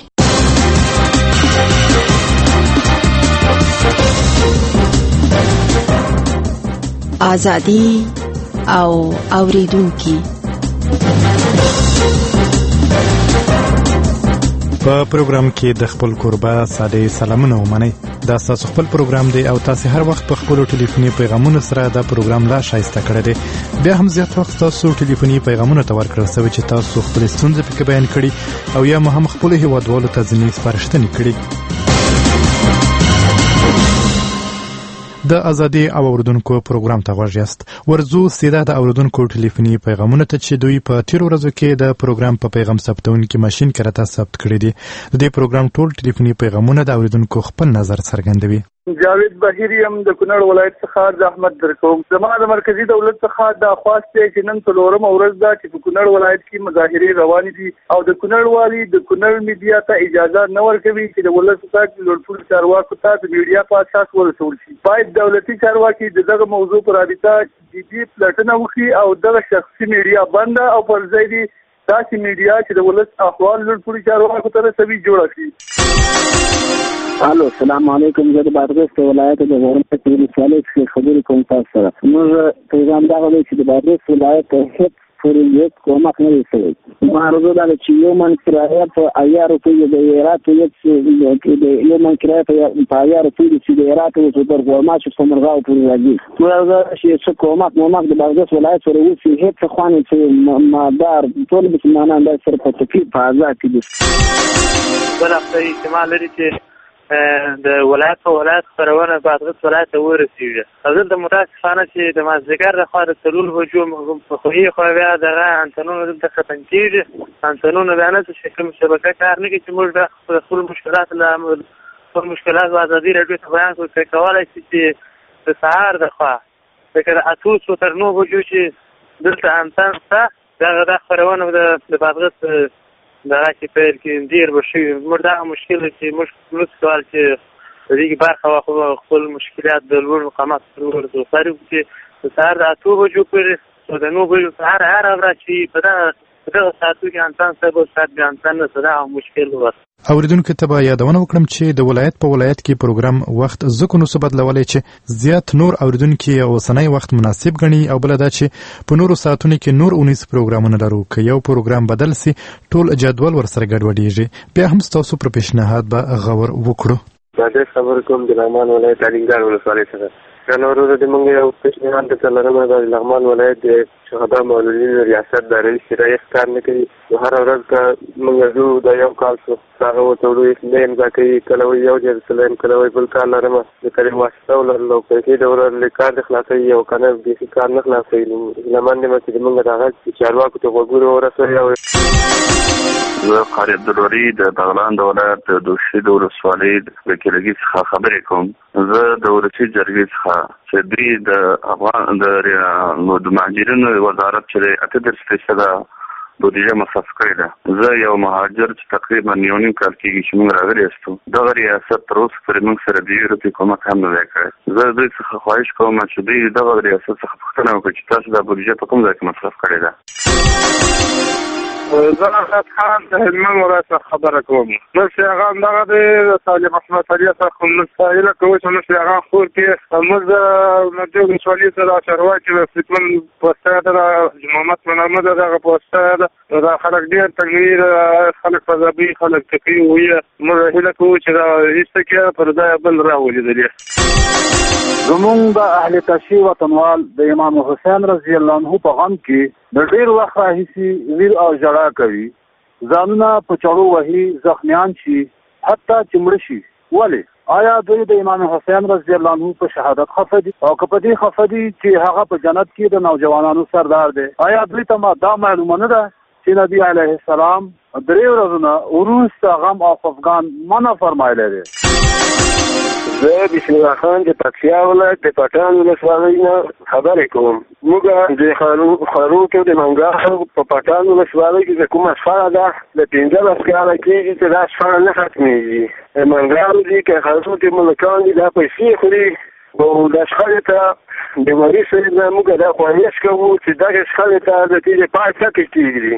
ازادي او اوریدونکي په پروګرام کې د خپل کوربه ساده سلامونه ومنئ. دا تاسو خپل پروګرام دی او تاسو هر وخت په خپل ټلیفوني پیغامونو سره دا پروګرام لا شایسته کړی دی. بیا هم زیات وخت تاسو ټلیفوني پیغامونه ته ورکړل شوی چې تاسو خپل ستونزې پکې بیان کړي او یا هم خپل هیوادوالو ته ځینې سپارښتنې کړي. د ازادي او اوریدونکو پروګرام ته غوږ یاست. ورځو سیده د اوریدونکو ټلیفوني پیغامونه ته چې دوی په تیر ورځو کې د پروګرام په پیغام ثبتونکي ماشين کې راته ثبت کړي دي. د دې پروګرام ټول ټلیفوني پیغامونه د اوریدونکو خپل نظر څرګندوي. جاوید بهیری هم د کونړ ولایت څخه د احمد درکوم. زما د مرکزی دولت څخه دا خواست دی چې نن څلورمه ورځ ده چې په کونړ ولایت کې مظاهرې روانې دي او د کونړ والي د کونړ میډیا ته اجازه نه ورکوي چې د ولس غږ لوړپوړو چارواکو ته د میډیا په اساس ورسول شي. باید دولتي چارواکي د دغه موضوع پر رابطه جدي پلټنه وکړي او دغه شخصي میډیا بنده او پر ځای دي داسې میډیا چې د ولس احوال لوړپوړو چارواکو ته رسوي جوړه کړي. الو السلام علیکم. زه د بادغیس ولایت د غورمت ولسوالۍ څخه خبرې کوم تاسو سره. موږ پیغام دا غواړو چې د بادغیس ولایت ته هیڅ فوري کومک نه رسوي. معرضه دا چې یو من کرایه په ایا روپیو د ایرات یو یو من کرایه په ایا روپیو چې د ایرات او د ورغما چې څومره پورې راځي. موږ چې څه کومک موږ د بادغیس ولایت سره وسی هیڅ خوانې چې مادار ټول مسلمانان د سره په تفصیل په آزاد دي. بل څه احتمال لري چې د ولایت په ولایت خبرونه بادغیس ولایت ته ورسیږي. دلته متاسفانه چې د مازدیګر لخوا د څلور بجو په خویې خوا بیا دغه انتنونه دلته ختم کېږي. انتنونه بیا نه چې کوم شبکه کار نه کوي چې موږ د خپل مشکلات له خپل مشکلات په ازادي راډیو ته بیان کړو. کولی شي چې د سهار د خوا لکه د اتو څو تر نو بجو چې دلته انسان شته دغه دا خپرونه د بادغیس دغه چې پیل کې ډېر به شوي موږ دغه مشکل چې موږ لوڅ کول چې په دې کې برخه واخلو خپل مشکلات د لوړ مقامات پر ورسوو چې د سهار د اتو بجو پورې او د نو بجو سهار هره ورځ چې په دغه په دغه ساعتو کې انسان سبا ساعت بیا انسان نه څه دغه مشکل وس اوریدونکو ته به یادونه وکړم چې د ولایت په ولایت کې پروګرام وخت ځکه نو څه بدلولی چې زیات نور اوریدونکي اوسنی وخت مناسب ګڼي او بله دا چې په نورو ساعتونو کې نور اونیز پروګرامونه لرو که یو پروګرام بدل سي ټول جدول ورسره ګډوډېږي بیا هم ستاسو پر پیشنهاد به غور وکړو. زه خبر کوم د لغمان ولایت الینګار ولسوالۍ څخه. کله ورځ د موږ یو پیشنهاد درته لرم د لغمان ولایت د شهدا مولوي ریاست د رئیس رئیس کار نه کوي نو هره ورځ که موږ ځو د یو کال څو هغه ورته وړو نه امضا کوي کله وایي یو ځای سلیم کله وایي بل کار لرم د کلې واسطه ولرلو پیسې د ورلې کار د خلاصوي او که نه بیخي کار نه خلاصوي هیله مند یم چې موږ د هغه چارواکو ته غوږونه ورسوي او زه قاري عبدالوري د بغلان د ولایت د دوشي د ولسوالۍ د کلګي څخه خبرې کوم. زه د ولسي جرګې څخه چې دوی د افغان د د مهاجرینو وزارت چې اته دېرش فیصده بودیجه مصرف کړې ده. زه یو مهاجر چې تقریبا یو نیم کال کېږي چې موږ راغلي یاستو دغه ریاست تر اوسه پورې موږ سره د یو روپۍ کومک هم نه دی کړی. زه دوی څخه خواهش کوم چې دوی دغه ریاست څخه پوښتنه وکړي چې تاسو دا بودیجه په کوم ځای کې مصرف کړې ده. زه احمد خان د هلمند ولایت څخه خبره کوم. نفسي هغه همدغه دی د طالب احمد علي څخه موږ هیله کوو چې نفسي هغه خور کې موږ د نجو ولسوالۍ سره چارواکي د فتمن پوسته ده محمد منامه ده دغه پوسته ده دا خلک ډېر تنګوي خلک فضابي خلک تقي وي موږ هیله کوو چې دا ایسته کې پر ځای بل راولي دي. زمونږ د اهل تشیع وطنوال د امام حسین رضی الله عنه په غم کې د ډېر وخت راهیسې ویر او ژړا کوي ځانونه په چړو وهي زخمیان شي حتی چې مړه شي. ولې آیا دوی د امام حسین رضی الله عنه په شهادت خفه دي او که په دې خفه دي چې هغه په جنت کې د نوجوانانو سردار دی؟ آیا دوی ته دا معلومه نه ده چې نبی علیه السلام درې ورځې وروسته غم او خفګان منع فرمایلی دی؟ زه بسم الله خان د پکتیا ولایت د پټان ولسوالۍ نه خبرې کوم. موږ د خاروکو د منګاخو په پټان ولسوالۍ کې د کومه شخړه ده د پنځلس کاله کېږي چې دا شخړه نه ختمېږي. منګاخو دي که خاروکو ملکان دي دا پیسې خوري او دا شخړې ته د مولوي صاحب نه موږ دا خواهش کوو چې دغه شخړې ته د تېزې پای ټکي کېږدي.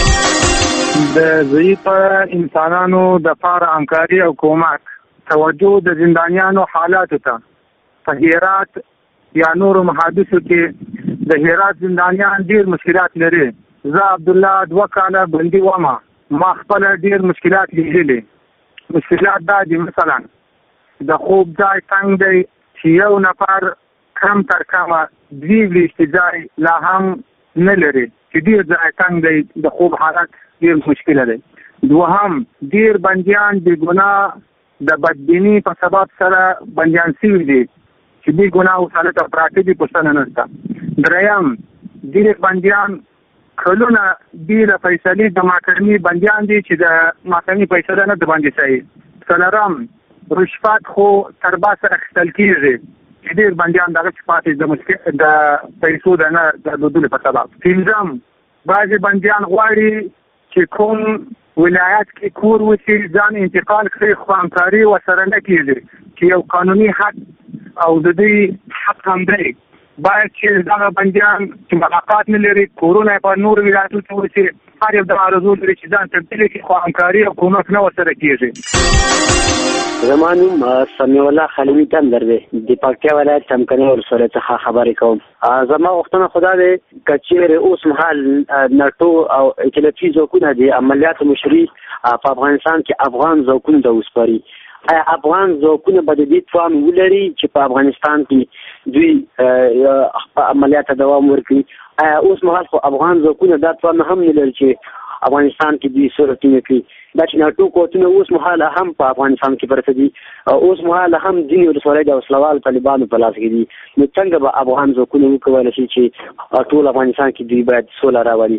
د ضعیفه انسانانو دپاره همکاري او کومک توجه د زندانیانو حالاتو ته په هرات یا نورو محادثو کې د هرات زندانیان ډېر مشکلات لري. زه عبدالله دوه کاله بندي ومه ما خپله ډېر مشکلات لیدلي. مشکلات دا دي مثلا د خوب ځای تنګ دی چې یو نفر کم تر کمه دوی ویشتې ځای لا هم نه لري چې ډېر ځای تنګ دی د خوب حالت ډېر مشکله دی. دوهم ډېر بندیان بې ګناه د بدبیني په سبب سره بندیان شوي دي چې بې ګناه اوس هلته پراته دي پوښتنه نشته. دریم ډېر بندیان کلونه بې له فیصلې د محکمې بندیان دي چې د محکمې فیصله نه د باندې شوې. څلورم رشوت خو تر باسه اخیستل کېږي چې ډېر بندیان دغه چې پاتې د مشکل د پیسو د نه درلودلو په سبب. پنځم بعضې بندیان غواړي چې کوم ولایت کې کور وشي ځان انتقال کړي خو همکاري ورسره نه کېږي چې یو قانوني حق او د دوی حق هم دی. باید چې دغه بندیان چې ملاقات نه لري کورونه په نورو ولایتونو کې وشي هر یو د آرزو لري چې ځان تبدیل کړي خو همکاري او کومک نه ورسره کېږي. زما نوم سمیع الله خلیمي تندر دی د پکتیا ولایت څمکني ولسوالۍ څخه خبرې کوم. زما غوښتنه خدا دی که چېرې اوس مهال ناټو او ائتلافي ځواکونه د عملیاتو مشري په افغانستان کې افغان ځواکونو ته وسپاري آیا افغان ځواکونه به د دې توان ولري چې په افغانستان کې دوی عملیات ته دوام ورکړي؟ آیا اوس مهال خو افغان ځواکونه دا توان هم نه لري چې افغانستان کې دوی سره ټینګ کړي؟ دا چې ناټو قوتونه اوس مهال هم په افغانستان کې پرته دي اوس مهال هم ځینې ولسوالۍ د وسلوال طالبانو په لاس کې دي نو څنګه به افغان ځواکونه وکولی شي چې ټول افغانستان کې دوی باید سوله راولي؟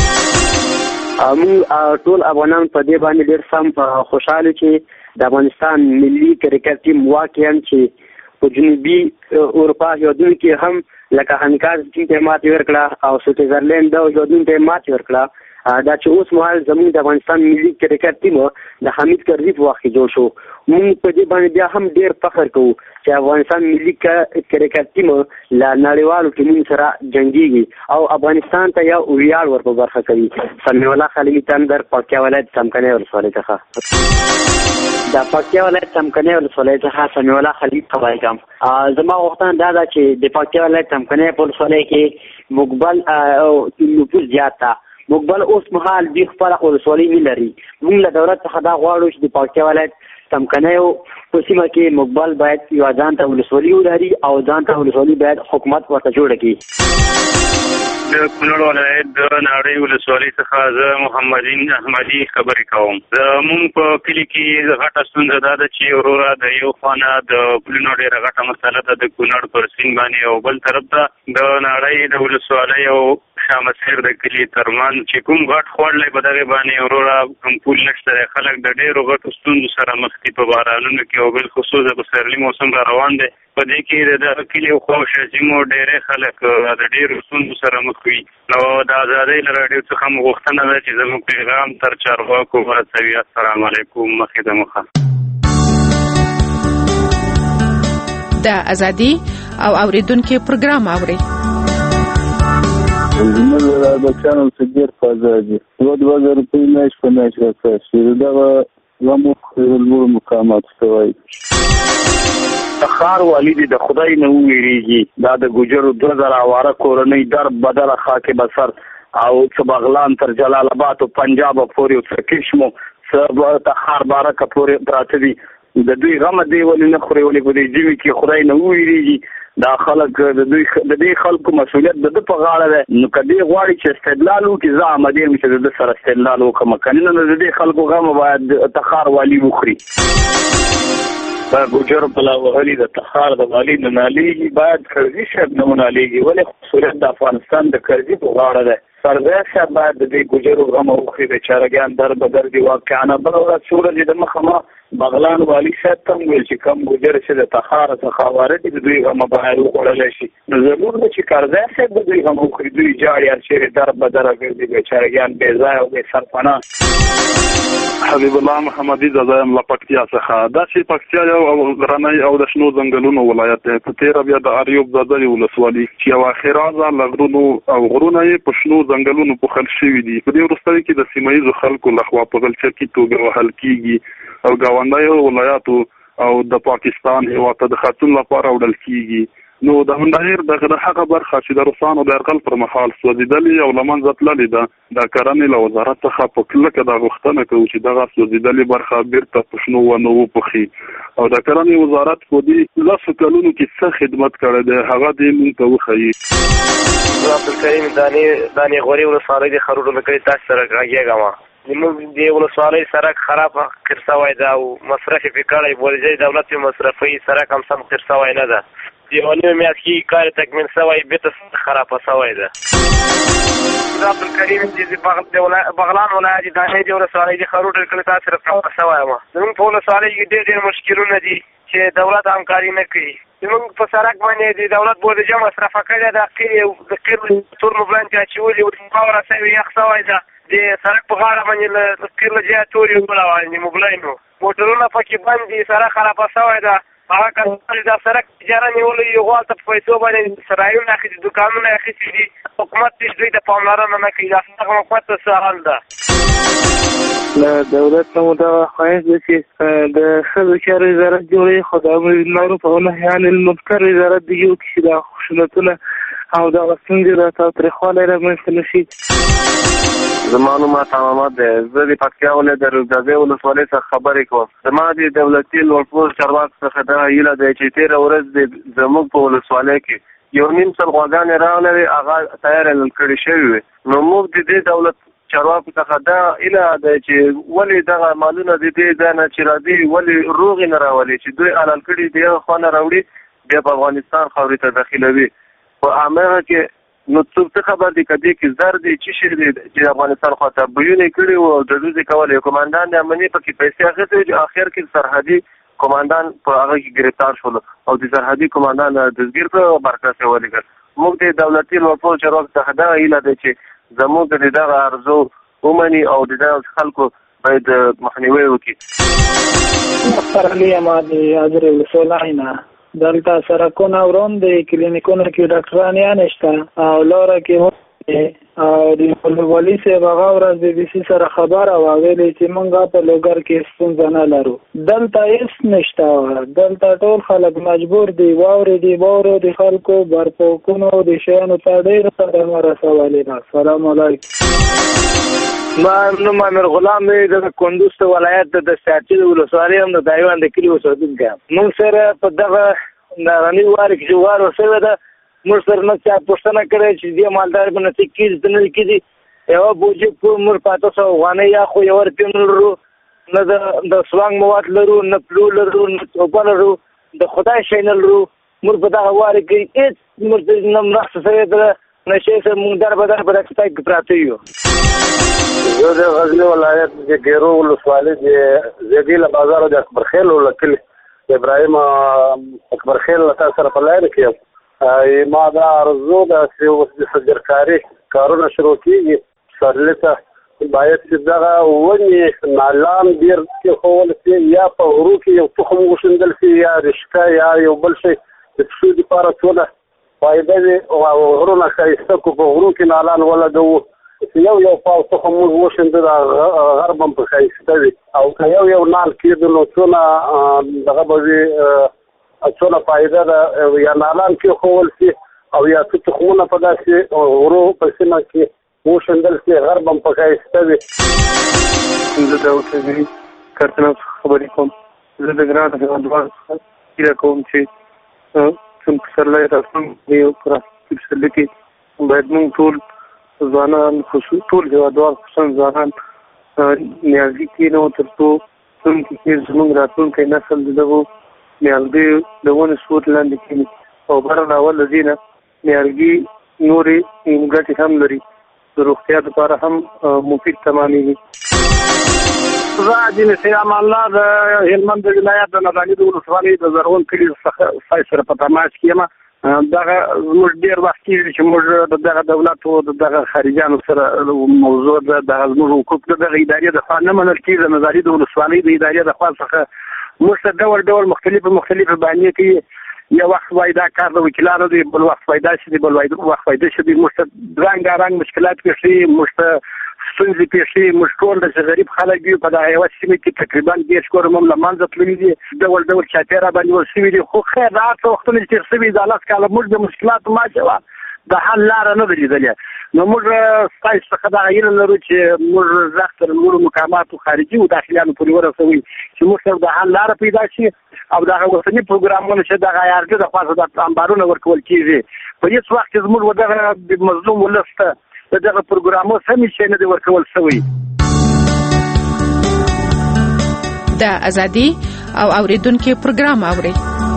موږ ټول افغانان په دې باندې ډېر سم خوشحاله چې د افغانستان ملي کرکټ ټیم واقعا چې په جنوبي اروپا هیوادونو کې هم لکه هنګاز ټیم ته ماتې ورکړه او سویټزرلینډ او هیوادونو ته ماتې ورکړه. دا چې اوس مهال زموږ د افغانستان ملي کرکټ ټیم د حمید کرزي په وخت کې جوړ شو. موږ په دې باندې بیا هم ډېر فخر کوو چې افغانستان ملي کرکټ ټیم له نړیوالو ټیمونو سره جنګیږي او افغانستان ته یو ویاړ ور په برخه کوي. سمیع الله خلیلي تندر، پکتیا ولایت څمکنی ولسوالۍ څخه. د پکتیا ولایت څمکنی ولسوالۍ څخه سمیع الله خلیلي خبرې کوم. زما غوښتنه دا ده چې د پکتیا ولایت څمکنی ولسوالۍ کې مقبل او نفوس زیات ده. مقبل اوس مهال دوی خپله ولسوالۍ نه لري. موږ له دولت څخه دا غواړو چې د پکتیا ولایت څمکنیو په سیمه کې مقبل باید یوه ځان ته ولسوالي ولري او ځان ته ولسوالي باید حکومت ورته جوړه کړي. د کونړ ولایت د ناړۍ ولسوالۍ څخه زه محمدین احمدي خبرې کوم. زموږ په کلي کې غټه ستونزه دا ده چې وروره د یو خوا نه د پلونو ډېره غټه مسله ده د کونړ پر سیند باندې، او بل طرف ته د ناړۍ د ولسوالۍ او شامسیر د کلي ترمن چې کوم غټ خوړلی په دغې باندې وروره کوم پول نشته دی. خلک د ډېرو غټو ستونزو سره مخ دي په بارانونو کې، او بالخصوص د پسرلي موسم را روان دی. په دې کې د دغه کلي خوا او شاجیمو ډېری خلک د ډېرو ستونزو سره مخ وي. نو د ازادۍ له راډیو څخه مو غوښتنه ده چې زموږ پیغام تر چارواکو ورسوي. السلام علیکم. مخې د مخه د ازادي او اوریدونکو پروګرام اوري. زموږ د بچیانو څخه ډېر فایده دي. دوه دوه زره روپۍ میاشت په میاشت راکړه. دغه زموږ لوړ مقامات ته وایي. تخار والی دی د خدای نه وویریږي. دا د ګوجرو دوه زره اواره کورنۍ در بدره خاک بسر او څه بغلان تر جلال آباد او پنجاب پورې او څه کشمو څه تخار بارکه پورې پراته دي. د دوی غم دی ولې نه خوري، ولې په دې ژمي کې خدای نه وویریږي. دا خلک د دوی د دې خلکو مسؤلیت د ده په غاړه ده. نو که دې غواړي چې استدلال وکړي، زه آماده یم چې د ده سره استدلال وکړم. که نه، د دې خلکو غم باید تخار والي وخوري. دا ګوجر بلا وهلي د تخار د والي نه نالیږي، باید کرزي صاحب نه ونالیږي. ولې مسؤلیت د افغانستان د کرزي په غاړه ده. سرځای صاحب باید د دې ګوجرو غم وخوري. د چارګیان در بدر دي. واقعانه بله ورځ څو ورځې د مخه ما بغلان والي صاحب ته هم ویل چې کم ګوجر چې د تخار څخه وارد دي د دوی غم باید وخوړلی شي. نو ضرور ده چې کرزی صاحب د دوی غم وخوري. دوی جاړي هر چېرې در بدره ګرځي، بېچارګیان بې ځایه او بې سرپناه. حبیب الله محمدي زه یم له پکتیا څخه. داسې پکتیا یو غرنی او د شنو ځنګلونو ولایت دی. په تېره بیا د اریوب زادرې ولسوالي چې یوه ښېرازه له غرونو او غرونه یې په شنو ځنګلونو پوښل شوي دي. په دې وروستیو کې د سیمه ییزو خلکو لخوا په غلچکي توګه وهل کېږي او ګاونډیو ولایاتو او د پاکستان هېواد ته د خاتون لپاره وړل کېږي. نو د هندهیر دغه هغه برخه چې د روسانو د یرغل پر مهال سوځېدلې او له منځه تللې ده، د کرنې له وزارت څخه په کلکه دا غوښتنه کوو چې دغه سوځېدلې برخه بیرته په شنو ونو وپوښي. او د کرنې وزارت په دې لسو کلونو کې څه خدمت کړی دی، هغه دې موږ ته وښیي. زه عبدالکریم دانې دانې غوري ولسوالۍ د خروډو له کلي تاسو سره غږېږم. زموږ د ولسوالۍ سړک خراب قیر سوی ده او مصرف یې پرې کړی. بودجه دولت یې مصرفوي، سړک هم سم قیر سوی نه ده. د یوه نوې میاشت کې کار تکمیل سوی، بېرته خرابه سوی ده. زه عبدالکریم چې د بغلان ولایت د دانې د ولسوالۍ د خروډو له کلي تاسو سره خبره سوی یم. زموږ په ولسوالۍ کې ډېر ډېر مشکلونه دي چې دولت همکاري نه کوي. زموږ په سړک باندې د دولت بودجه مصرفه کړې ده. د قیر تور موبلان چې اچولي وو، واوره سوې یخ سوی ده. د سړک په غاړه باندې له قیر له ځایه تورې اوبه روانې دي، موبلاین موټرونه پکې بند دي. سړک خرابه سوی ده. هغه کسان چې دا سړک اجاره نیولی یو غوا ته په پیسو باندې سرایونه اخیستي، دوکانونه اخیستي دي. حکومت چې دوی ته پاملرنه نه کوي. دا څنګه حکومت ته څه حال ده؟ له دولت نه مو دا خواهش ده چې د ښځو چارو وزارت جوړوي، خو د امر بالمعروف او نهي عن المنکر وزارت دې جوړ کړي چې دا خشونتونه او دغه ستونزې را تاوتریخوالی رامنځته نه شي. زما نوم عطا محمد دی. زه د پکتیا ولایت د روزګازۍ ولسوالۍ څخه خبرې کوم. زما د دولتي لوړپوړو چارواکو څخه دا هیله دی چې تېره ورځ د زموږ په ولسوالۍ کې یو نیم سل غواګانې راغلی وې، هغه تیار اعلان کړي شوي وې. نو موږ د دې دولت چارواکو څخه دا هیله ده چې ولې دغه مالونه د دې ځای نه چې راځي ولې روغې نه راولي، چې دوی اعلان کړي د یوه خوا نه راوړي بیا په افغانستان خاورې ته داخلوي. په هماغه کې نو څوک څه خبر دی که دې کې زر دی چې شي دی چې افغانستان خوا ته بویونه یې کړي وو او ډډوزې کولې. کمانډان د امنیې پکې پیسې اخیستې وې چې اخر کې سرحدي کمانډان په هغه کې گرفتار شول او د سرحدي کمانډان دزګیر په برکت ولیکل. موږ د دولتي لوړ چارواکو څخه دا هیله ده چې زموږ د دغه ارزو ومني او د دغه خلکو باید مخنیوي وکړي. مختار علی احمد حاضر ولسوالاینا دلته سرکونه ورون د کلینیکونو کې ډاکټران نشته او لاره کې او د ولی صاحب هغه ورځ بي بي سي سره خبره واغلې چې موږ په لوګر کې ستونزه نه لرو. دلته هیڅ نشته، دلته ټول خلک مجبور دي واورې دي واورو د خلکو برپوکونو د شیانو ته ډېر خدمه رسولې ده. السلام علیکم. ما نوم امیر غلام دی د کندوز ولایت د سیاچل ولسوالۍ هم د دایوان د کلي اوسېدونکی یم. موږ سره په دغه نارني وارې کې چې وار وشوې ده موږ سره نه چا پوښتنه کړې چې دې مالدار به نه څه کېږي څه نه کېږي. یوه بوجي موږ په اته سوه افغانۍ یا خو یوه روپۍ نه لرو، نه د سوانګ مواد لرو، نه پلو لرو، نه توپه لرو، د خدای شی نه لرو. موږ په دغه وارې کې هېڅ موږ نه مرسته شوې ده نه شی سره موږ در بدر په دغه ځای کې پراته یو. زه د غزني ولایت د ګیرو ولسوالۍ د زیدیله بازار د اکبرخیل ولکلي ابراهیم اکبرخیل له تا سره په لاره کې یم. ما دا ارزو ده چې د سجرکاري کارونه شروع کېږي. سرلي ته باید چې دغه ونې نالان ډېر کېښول شي، یا په غرو کې یو تخم وشیندل شي، یا رشکه یا یو بل شی د پښو دپاره څونه فایده وي او غرونه ښایسته کړو. په غرو کې نالان ولګوو، یو یو پاو تخم موږ وشینده د غرب هم په ښایسته وي، او که یو یو نال کېدو نو څونه دغه به وي څونه فایده ده. یا نالان کېښول شي او یا څه تخمونه په داسې غرو په سیمه کې وشیندل شي، غرب هم په ښایسته وي. زه داود چوधरी کارتنام څخه خبرې کوم. زه د ګران هېوادوالو څخه هیله کوم چې څومره پسرلی راتلونکی یو پراسته پسرلي کې باید موږ ټول ځوانان ټول هېوادوال خصوصا ځوانان نیالګي کېنو تر څو راتلونکي کې زموږ راتلونکی نسل د دغو نیالګیو د ونې سیوري لاندې کېني او برعلاوه له دې نه نیالګي نورې ګټې هم لري، د روغتیا لپاره هم مفید تمامېږي. زه حاجي نصیر امان الله د هلمند ولایت د نادعلي د ولسوالۍ د زرغون کلي څخه ستاسو سره په تماس کې یم. دغه زموږ ډېر وخت کېږي چې موږ د دغه دولت او د دغه خارجیانو سره موضوع ده د زموږ حقوق د دغه ادارې د خوا نه منل کېږي. د نادعلي د ولسوالۍ د ادارې د خوا څخه موږ ته ډول ډول مختلف مختلف بیانیې کوي. یو وخت وایي دا کار د وکیلانو دی، بل وخت وایي داسې دی، بل وخت وایي داسې دی. موږ ته رنګارنګ مشکلات پېښېږي، موږ ته ستونزې پېښېږي. موږ ټول داسې غریب خلک یو. په دغه یوه سیمه کې تقریبا دېرش کور هم له منځه تللي دي، ډول ډول چاپېره باندې ول شوي دي. خو خیر دا څه وختونه چې تېر شوي دا لس کاله موږ د مشکلاتو ماچې وه د حل لاره نه ده لیدلې. نو موږ ستاسو څخه دغه هیله لرو چې موږ غږ تر لوړو مقاماتو خارجي او داخلیانو پورې ورسوي چې موږ سره د حل لاره پیدا شي او دغه اوسني پروګرامونه چې دغه عیارګه د خوا څخه د امبارونه ورکول کېږي. په هېڅ وخت کې زموږ دغه د مظلوم ولس ته د دغه پروګرامو سمې شی نه دی ورکول شوی. د ازادي او اوریدونکو پروګرام اوري.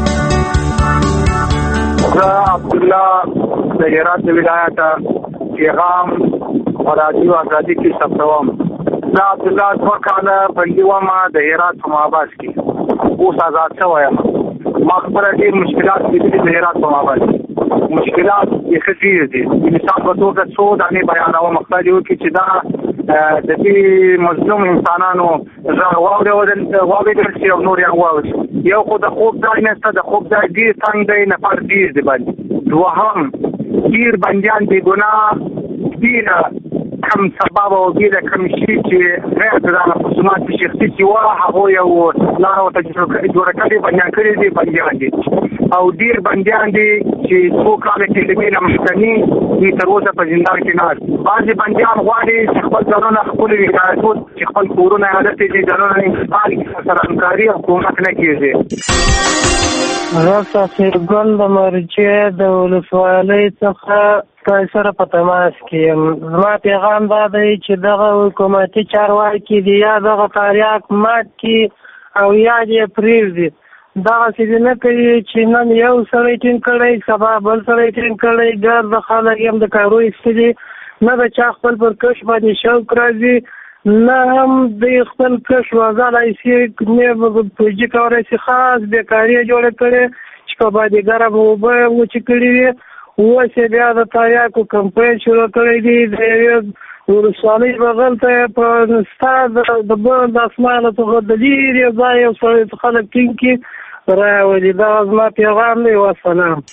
زه عبدالله د هرات ولایت پیغام راډیو ازادي کې ثبتوم. زه عبدالله دوه کاله بندي وم د هرات په محبس کې، اوس آزاد شوی یم. ما خپله ډېر مشکلات لیدلي د هرات په محبس کې. مشکلات یې ښه ډېر دي. د مثال په توګه څو دانې بیانوم. خدای دې وکړي چې دا د دې مظلوم انسانانو غږ واورېدل شي او نور یې واوري. یو خو د خوب ځای نشته، د خوب ځای ډېر تنګ دی، نفر ډېر دی باندې. دوهم ډېر بندیان بې ګناه ډېره کم سبب او ډېره کم شي چې غیر د دغه خصوصات شخصي چې وه هغوی یو لاره ورته جوړه کړې بندیان کړي دي بندیان دي او ډېر بندیان دي چې څو کاله کې له دې نه مخکني دوی تر اوسه په زندان کې ناست. بعضې بندیان غواړي چې خپل ځانونه ښکلي وي، چې خپل کورونه یې هلته دي، ځانونه انتقال کړي، سره همکاري او کومک نه کېږي. زه سفیرګل د مرجع د ولسوالۍ څخه تاسو سره په تماس کې یم. زما پیغام دا دی چې دغه حکومتي چارواکي دي یا دغه تریاک مات کړي او یا دې پرېږدي. دغسې نه کوي چې نن یو سړی ټینګ کړی، سبا بل سړی ټینګ کړی، ګرد خلک یم د کارو ایستلي، نه د چا خپل پر کش باندې شوق راځي، نه هم د خپل کش وزالای شي نه پروژې کولای شي خاص بیکاري جوړه کړي چې په باندې ګرم اوبه وچې کړي وي اوس بیا د تریاکو کمپاین شروع کړی دی د یوې ولسوالۍ بغل ته په ستا د بند اسمانه څخه د لرې ځای یو سړی خلک ټینګ کړي راولي دا زما پیغام دی وسلام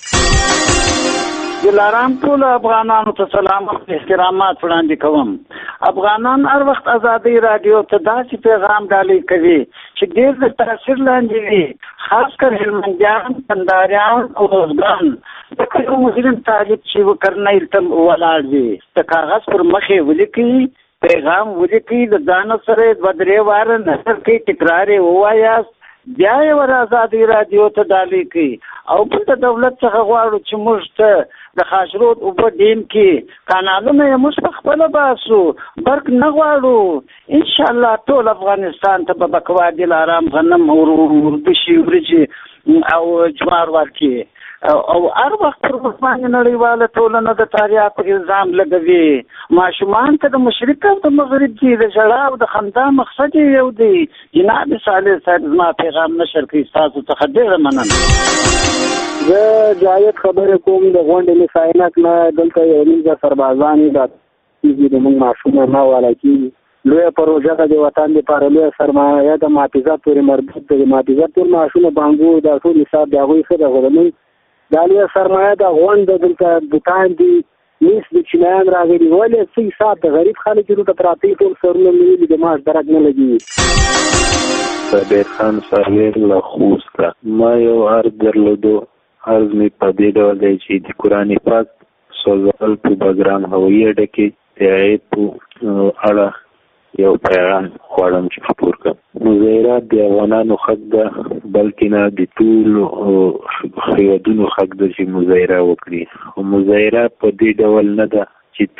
دلارام ټول افغانانو ته سلام او احترامات وړاندې کوم افغانان هر وخت ازادي رادیو ته داسې پیغام ډالۍ کوي چې ډېر د تاثیر لاندې وي خاص کر هلمندیان کندهاریان او روزګان د کلو مسلم طالب چې وکرنۍ تم ولاړ وي د کاغذ پر مخې ولیکي پیغام ولیکي د ځان سره دوه درې واره نظر کوي تکرار یې ووایاست بیا یې ور ازادي رادیو ته ډالۍ کوي او بل د دولت څخه غواړو چې موږ ته د خاشرود اوبه ډیم کې کانالونه یې موږ په خپله باسو برق نه غواړو انشاءالله ټول افغانستان ته به بکوا دلارام غنم وربشي وریجې او جوار ورکړي او هر وخت پر باندې نړیواله ټولنه د تریاکو الزام لګوي ماشومان ته د مشرق او د مغرب دي د ژړا او د خندا مقصد یو دی جناب صالح صاحب زما پیغام نشر کوي ستاسو څخه ډېره مننه زه جاید خبرې کوم د غونډې له ساینک نه دلته یو نیم سربازان دا چې د موږ ماشومان نه والا کېږي لویه پروژه ده د وطن لپاره لویه سرمایه ده محافظت پورې مربوط ده د محافظت ټول معاشونه بانګو دا ټول حساب د هغوی ښه ده خو زموږ دا لویه سرمایه ده غونډه دلته بوتان دي نیس د چینایان راغلي ولې څه حساب د غریب خلک چې دلته پراته ټول سرونه نیولي د معاش درک نه لګي صابر خان صابر له خوست کا ما یو عرض درلودو عرض می په دې ډول دی چې د قرآن پاک سوزول په بګرام هوایي اډه کې د عید په اړه یو پیغام غواړم چې خپور کړم مظاهرات د افغانانو حق ده بلکې نه د ټولو هیوادونو حق ده چې مظاهره وکړي خو مظاهره په دې ډول نه ده چې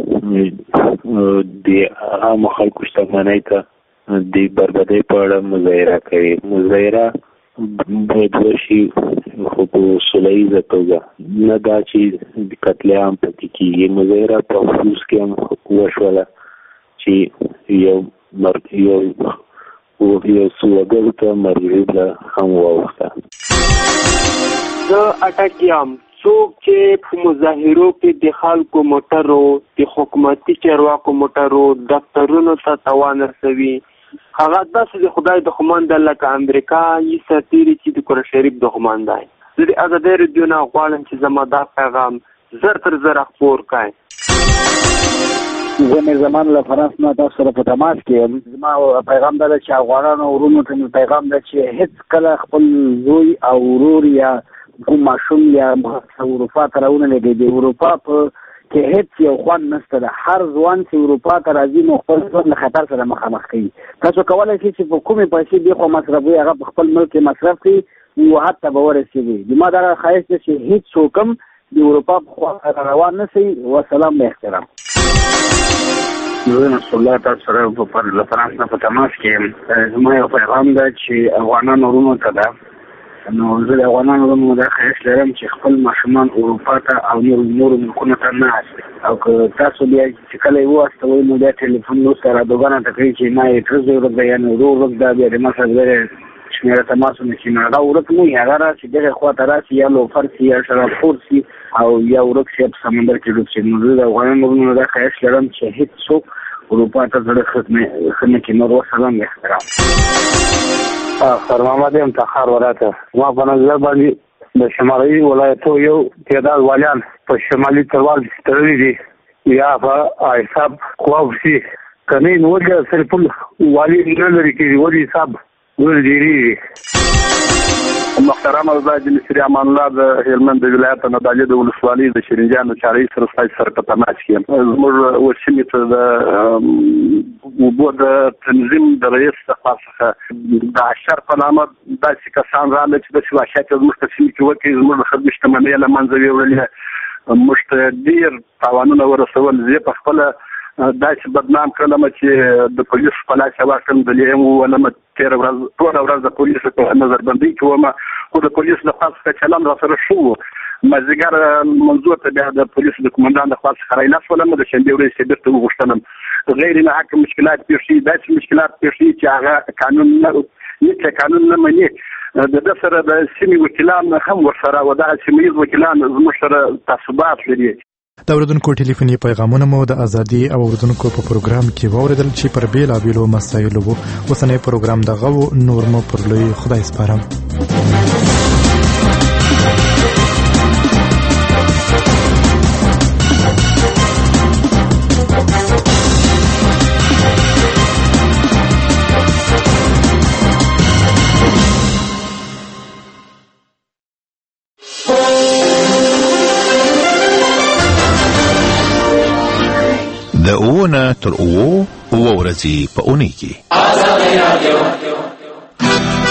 ته د عامو خلکو شتمنۍ ته د بربادۍ په اړه مظاهره کوي مظاهره باید وشي خو په سوله توګه نه دا چې د قتل عام پکې کېږي مظاهره په خوست کې هم وشوله چې یو مرګ یو یو سوګر ته مرګ له هم واوښته زه اټک یم څوک چې په مظاهرو کې د خلکو موټرو د حکومتي چارواکو موټرو دفترونو ته تاوان رسوي هغه داسې د خدای دښمن ده لکه امریکا یې سرتېري چې د قرآن شریف دښمن دی زه د ازادۍ رادیو نه غواړم چې زما دا پیغام زر تر زره خپور کړئ زه مې زمان له فرانس نه تاسو سره په تماس کې یم زما پیغام دا ده چې افغانانو ورونو ته مې پیغام ده چې هېڅ کله خپل زوی او ورور یا کوم ماشوم یا اروپا ته راونه لګي د اروپا په کې هیڅ یو خوند نشته ده هر ځوان چې اروپا ته راځي نو خپل ژوند له خطر سره مخامخ کوي تاسو کولی شئ چې په کومې پیسې دې خوا مصرفوي هغه په خپل ملک کې مصرف کړي او حتی به ورسېږي زما دغه ښایست دی چې هېڅ څوک هم د اروپا په خوا را روان نه شي وسلام به احترام زه نصر الله تاسو سره له فرانس نه په تماس کې یم زما یو پیغام ده چې افغانانو وروڼو ته ده نو زه د افغانانو وروڼو دا ښایست لرم چې خپل ماشومان اروپا ته او نورو نورو ملکونو ته نه استوي او که تاسو بیا چې کله یې واستوئ نو بیا ټلیفون وروسته رادوګانه ته کوي چې ما یې ترزه ورځ ده یعنې ورو ورځ دا بیا د ما سره لرې شمېره تماسونه چې نو هغه ورک نه وي هغه راشي دغې خوا ته راشي یا لوفر سي یا شرابخور سي او یا ورک سي په سمندر کې ډوب سي نو زه د افغانانو وروڼو دا ښایست لرم چې هېڅ څوک اروپا ته زړه ښه نه کړي نور وسلام احترام خیر محمد یم تخار ولاته ما په نظر باندې د شمالي ولایتو یو تعداد والیان په شمالي تروال تړلي دي یا په حساب خواوسي کني نو د صرف والی نه لري کې ولې حساب ور دي محترم استاد مصری امان الله د هلمند ولایت نه د دې ولسوالۍ د شیرینجان چاري سره سره په تماس کې زموږ ورشمې ته د وبو د تنظیم د رئیس څخه د عشر په نامه داسې کسان راغلي چې د شواهد زموږ په سیمه کې وکړي زموږ خدمت اجتماعي له منځه وړل مشتدیر تاوانونه ورسول زی په خپل داسې بدنام کړم چې د پولیس په لاس واخلم د لیم ولم تیر ورځ ټول ورځ د پولیس په نظر بندي کوم خو د پولیس له پاسه چلن را سره شو مازدیګر موضوع ته بیا د پولیسو د قومندان د خوا څخه رایناست ولم د شنبې ورځې چې بیرته وغوښتلم غیر نه حق مشکلات پیښ شي داسې مشکلات پیښ شي چې هغه قانون نه هیڅ قانون نه مني د ده سره د سیمې وکیلان هم ورسره او دغه سیمه ییز وکیلان زموږ سره تعصبات لري. د اوریدونکو ټلیفوني پیغامونه مو د ازادي او اوریدونکو په پروګرام کې واوریدل چې پر بیلابیلو مسایلو وو. اوسنی پروګرام دغه و، نور مو پر لوی خدای سپارم. د اوونه تر اوو اوو ورځې په اونۍ کې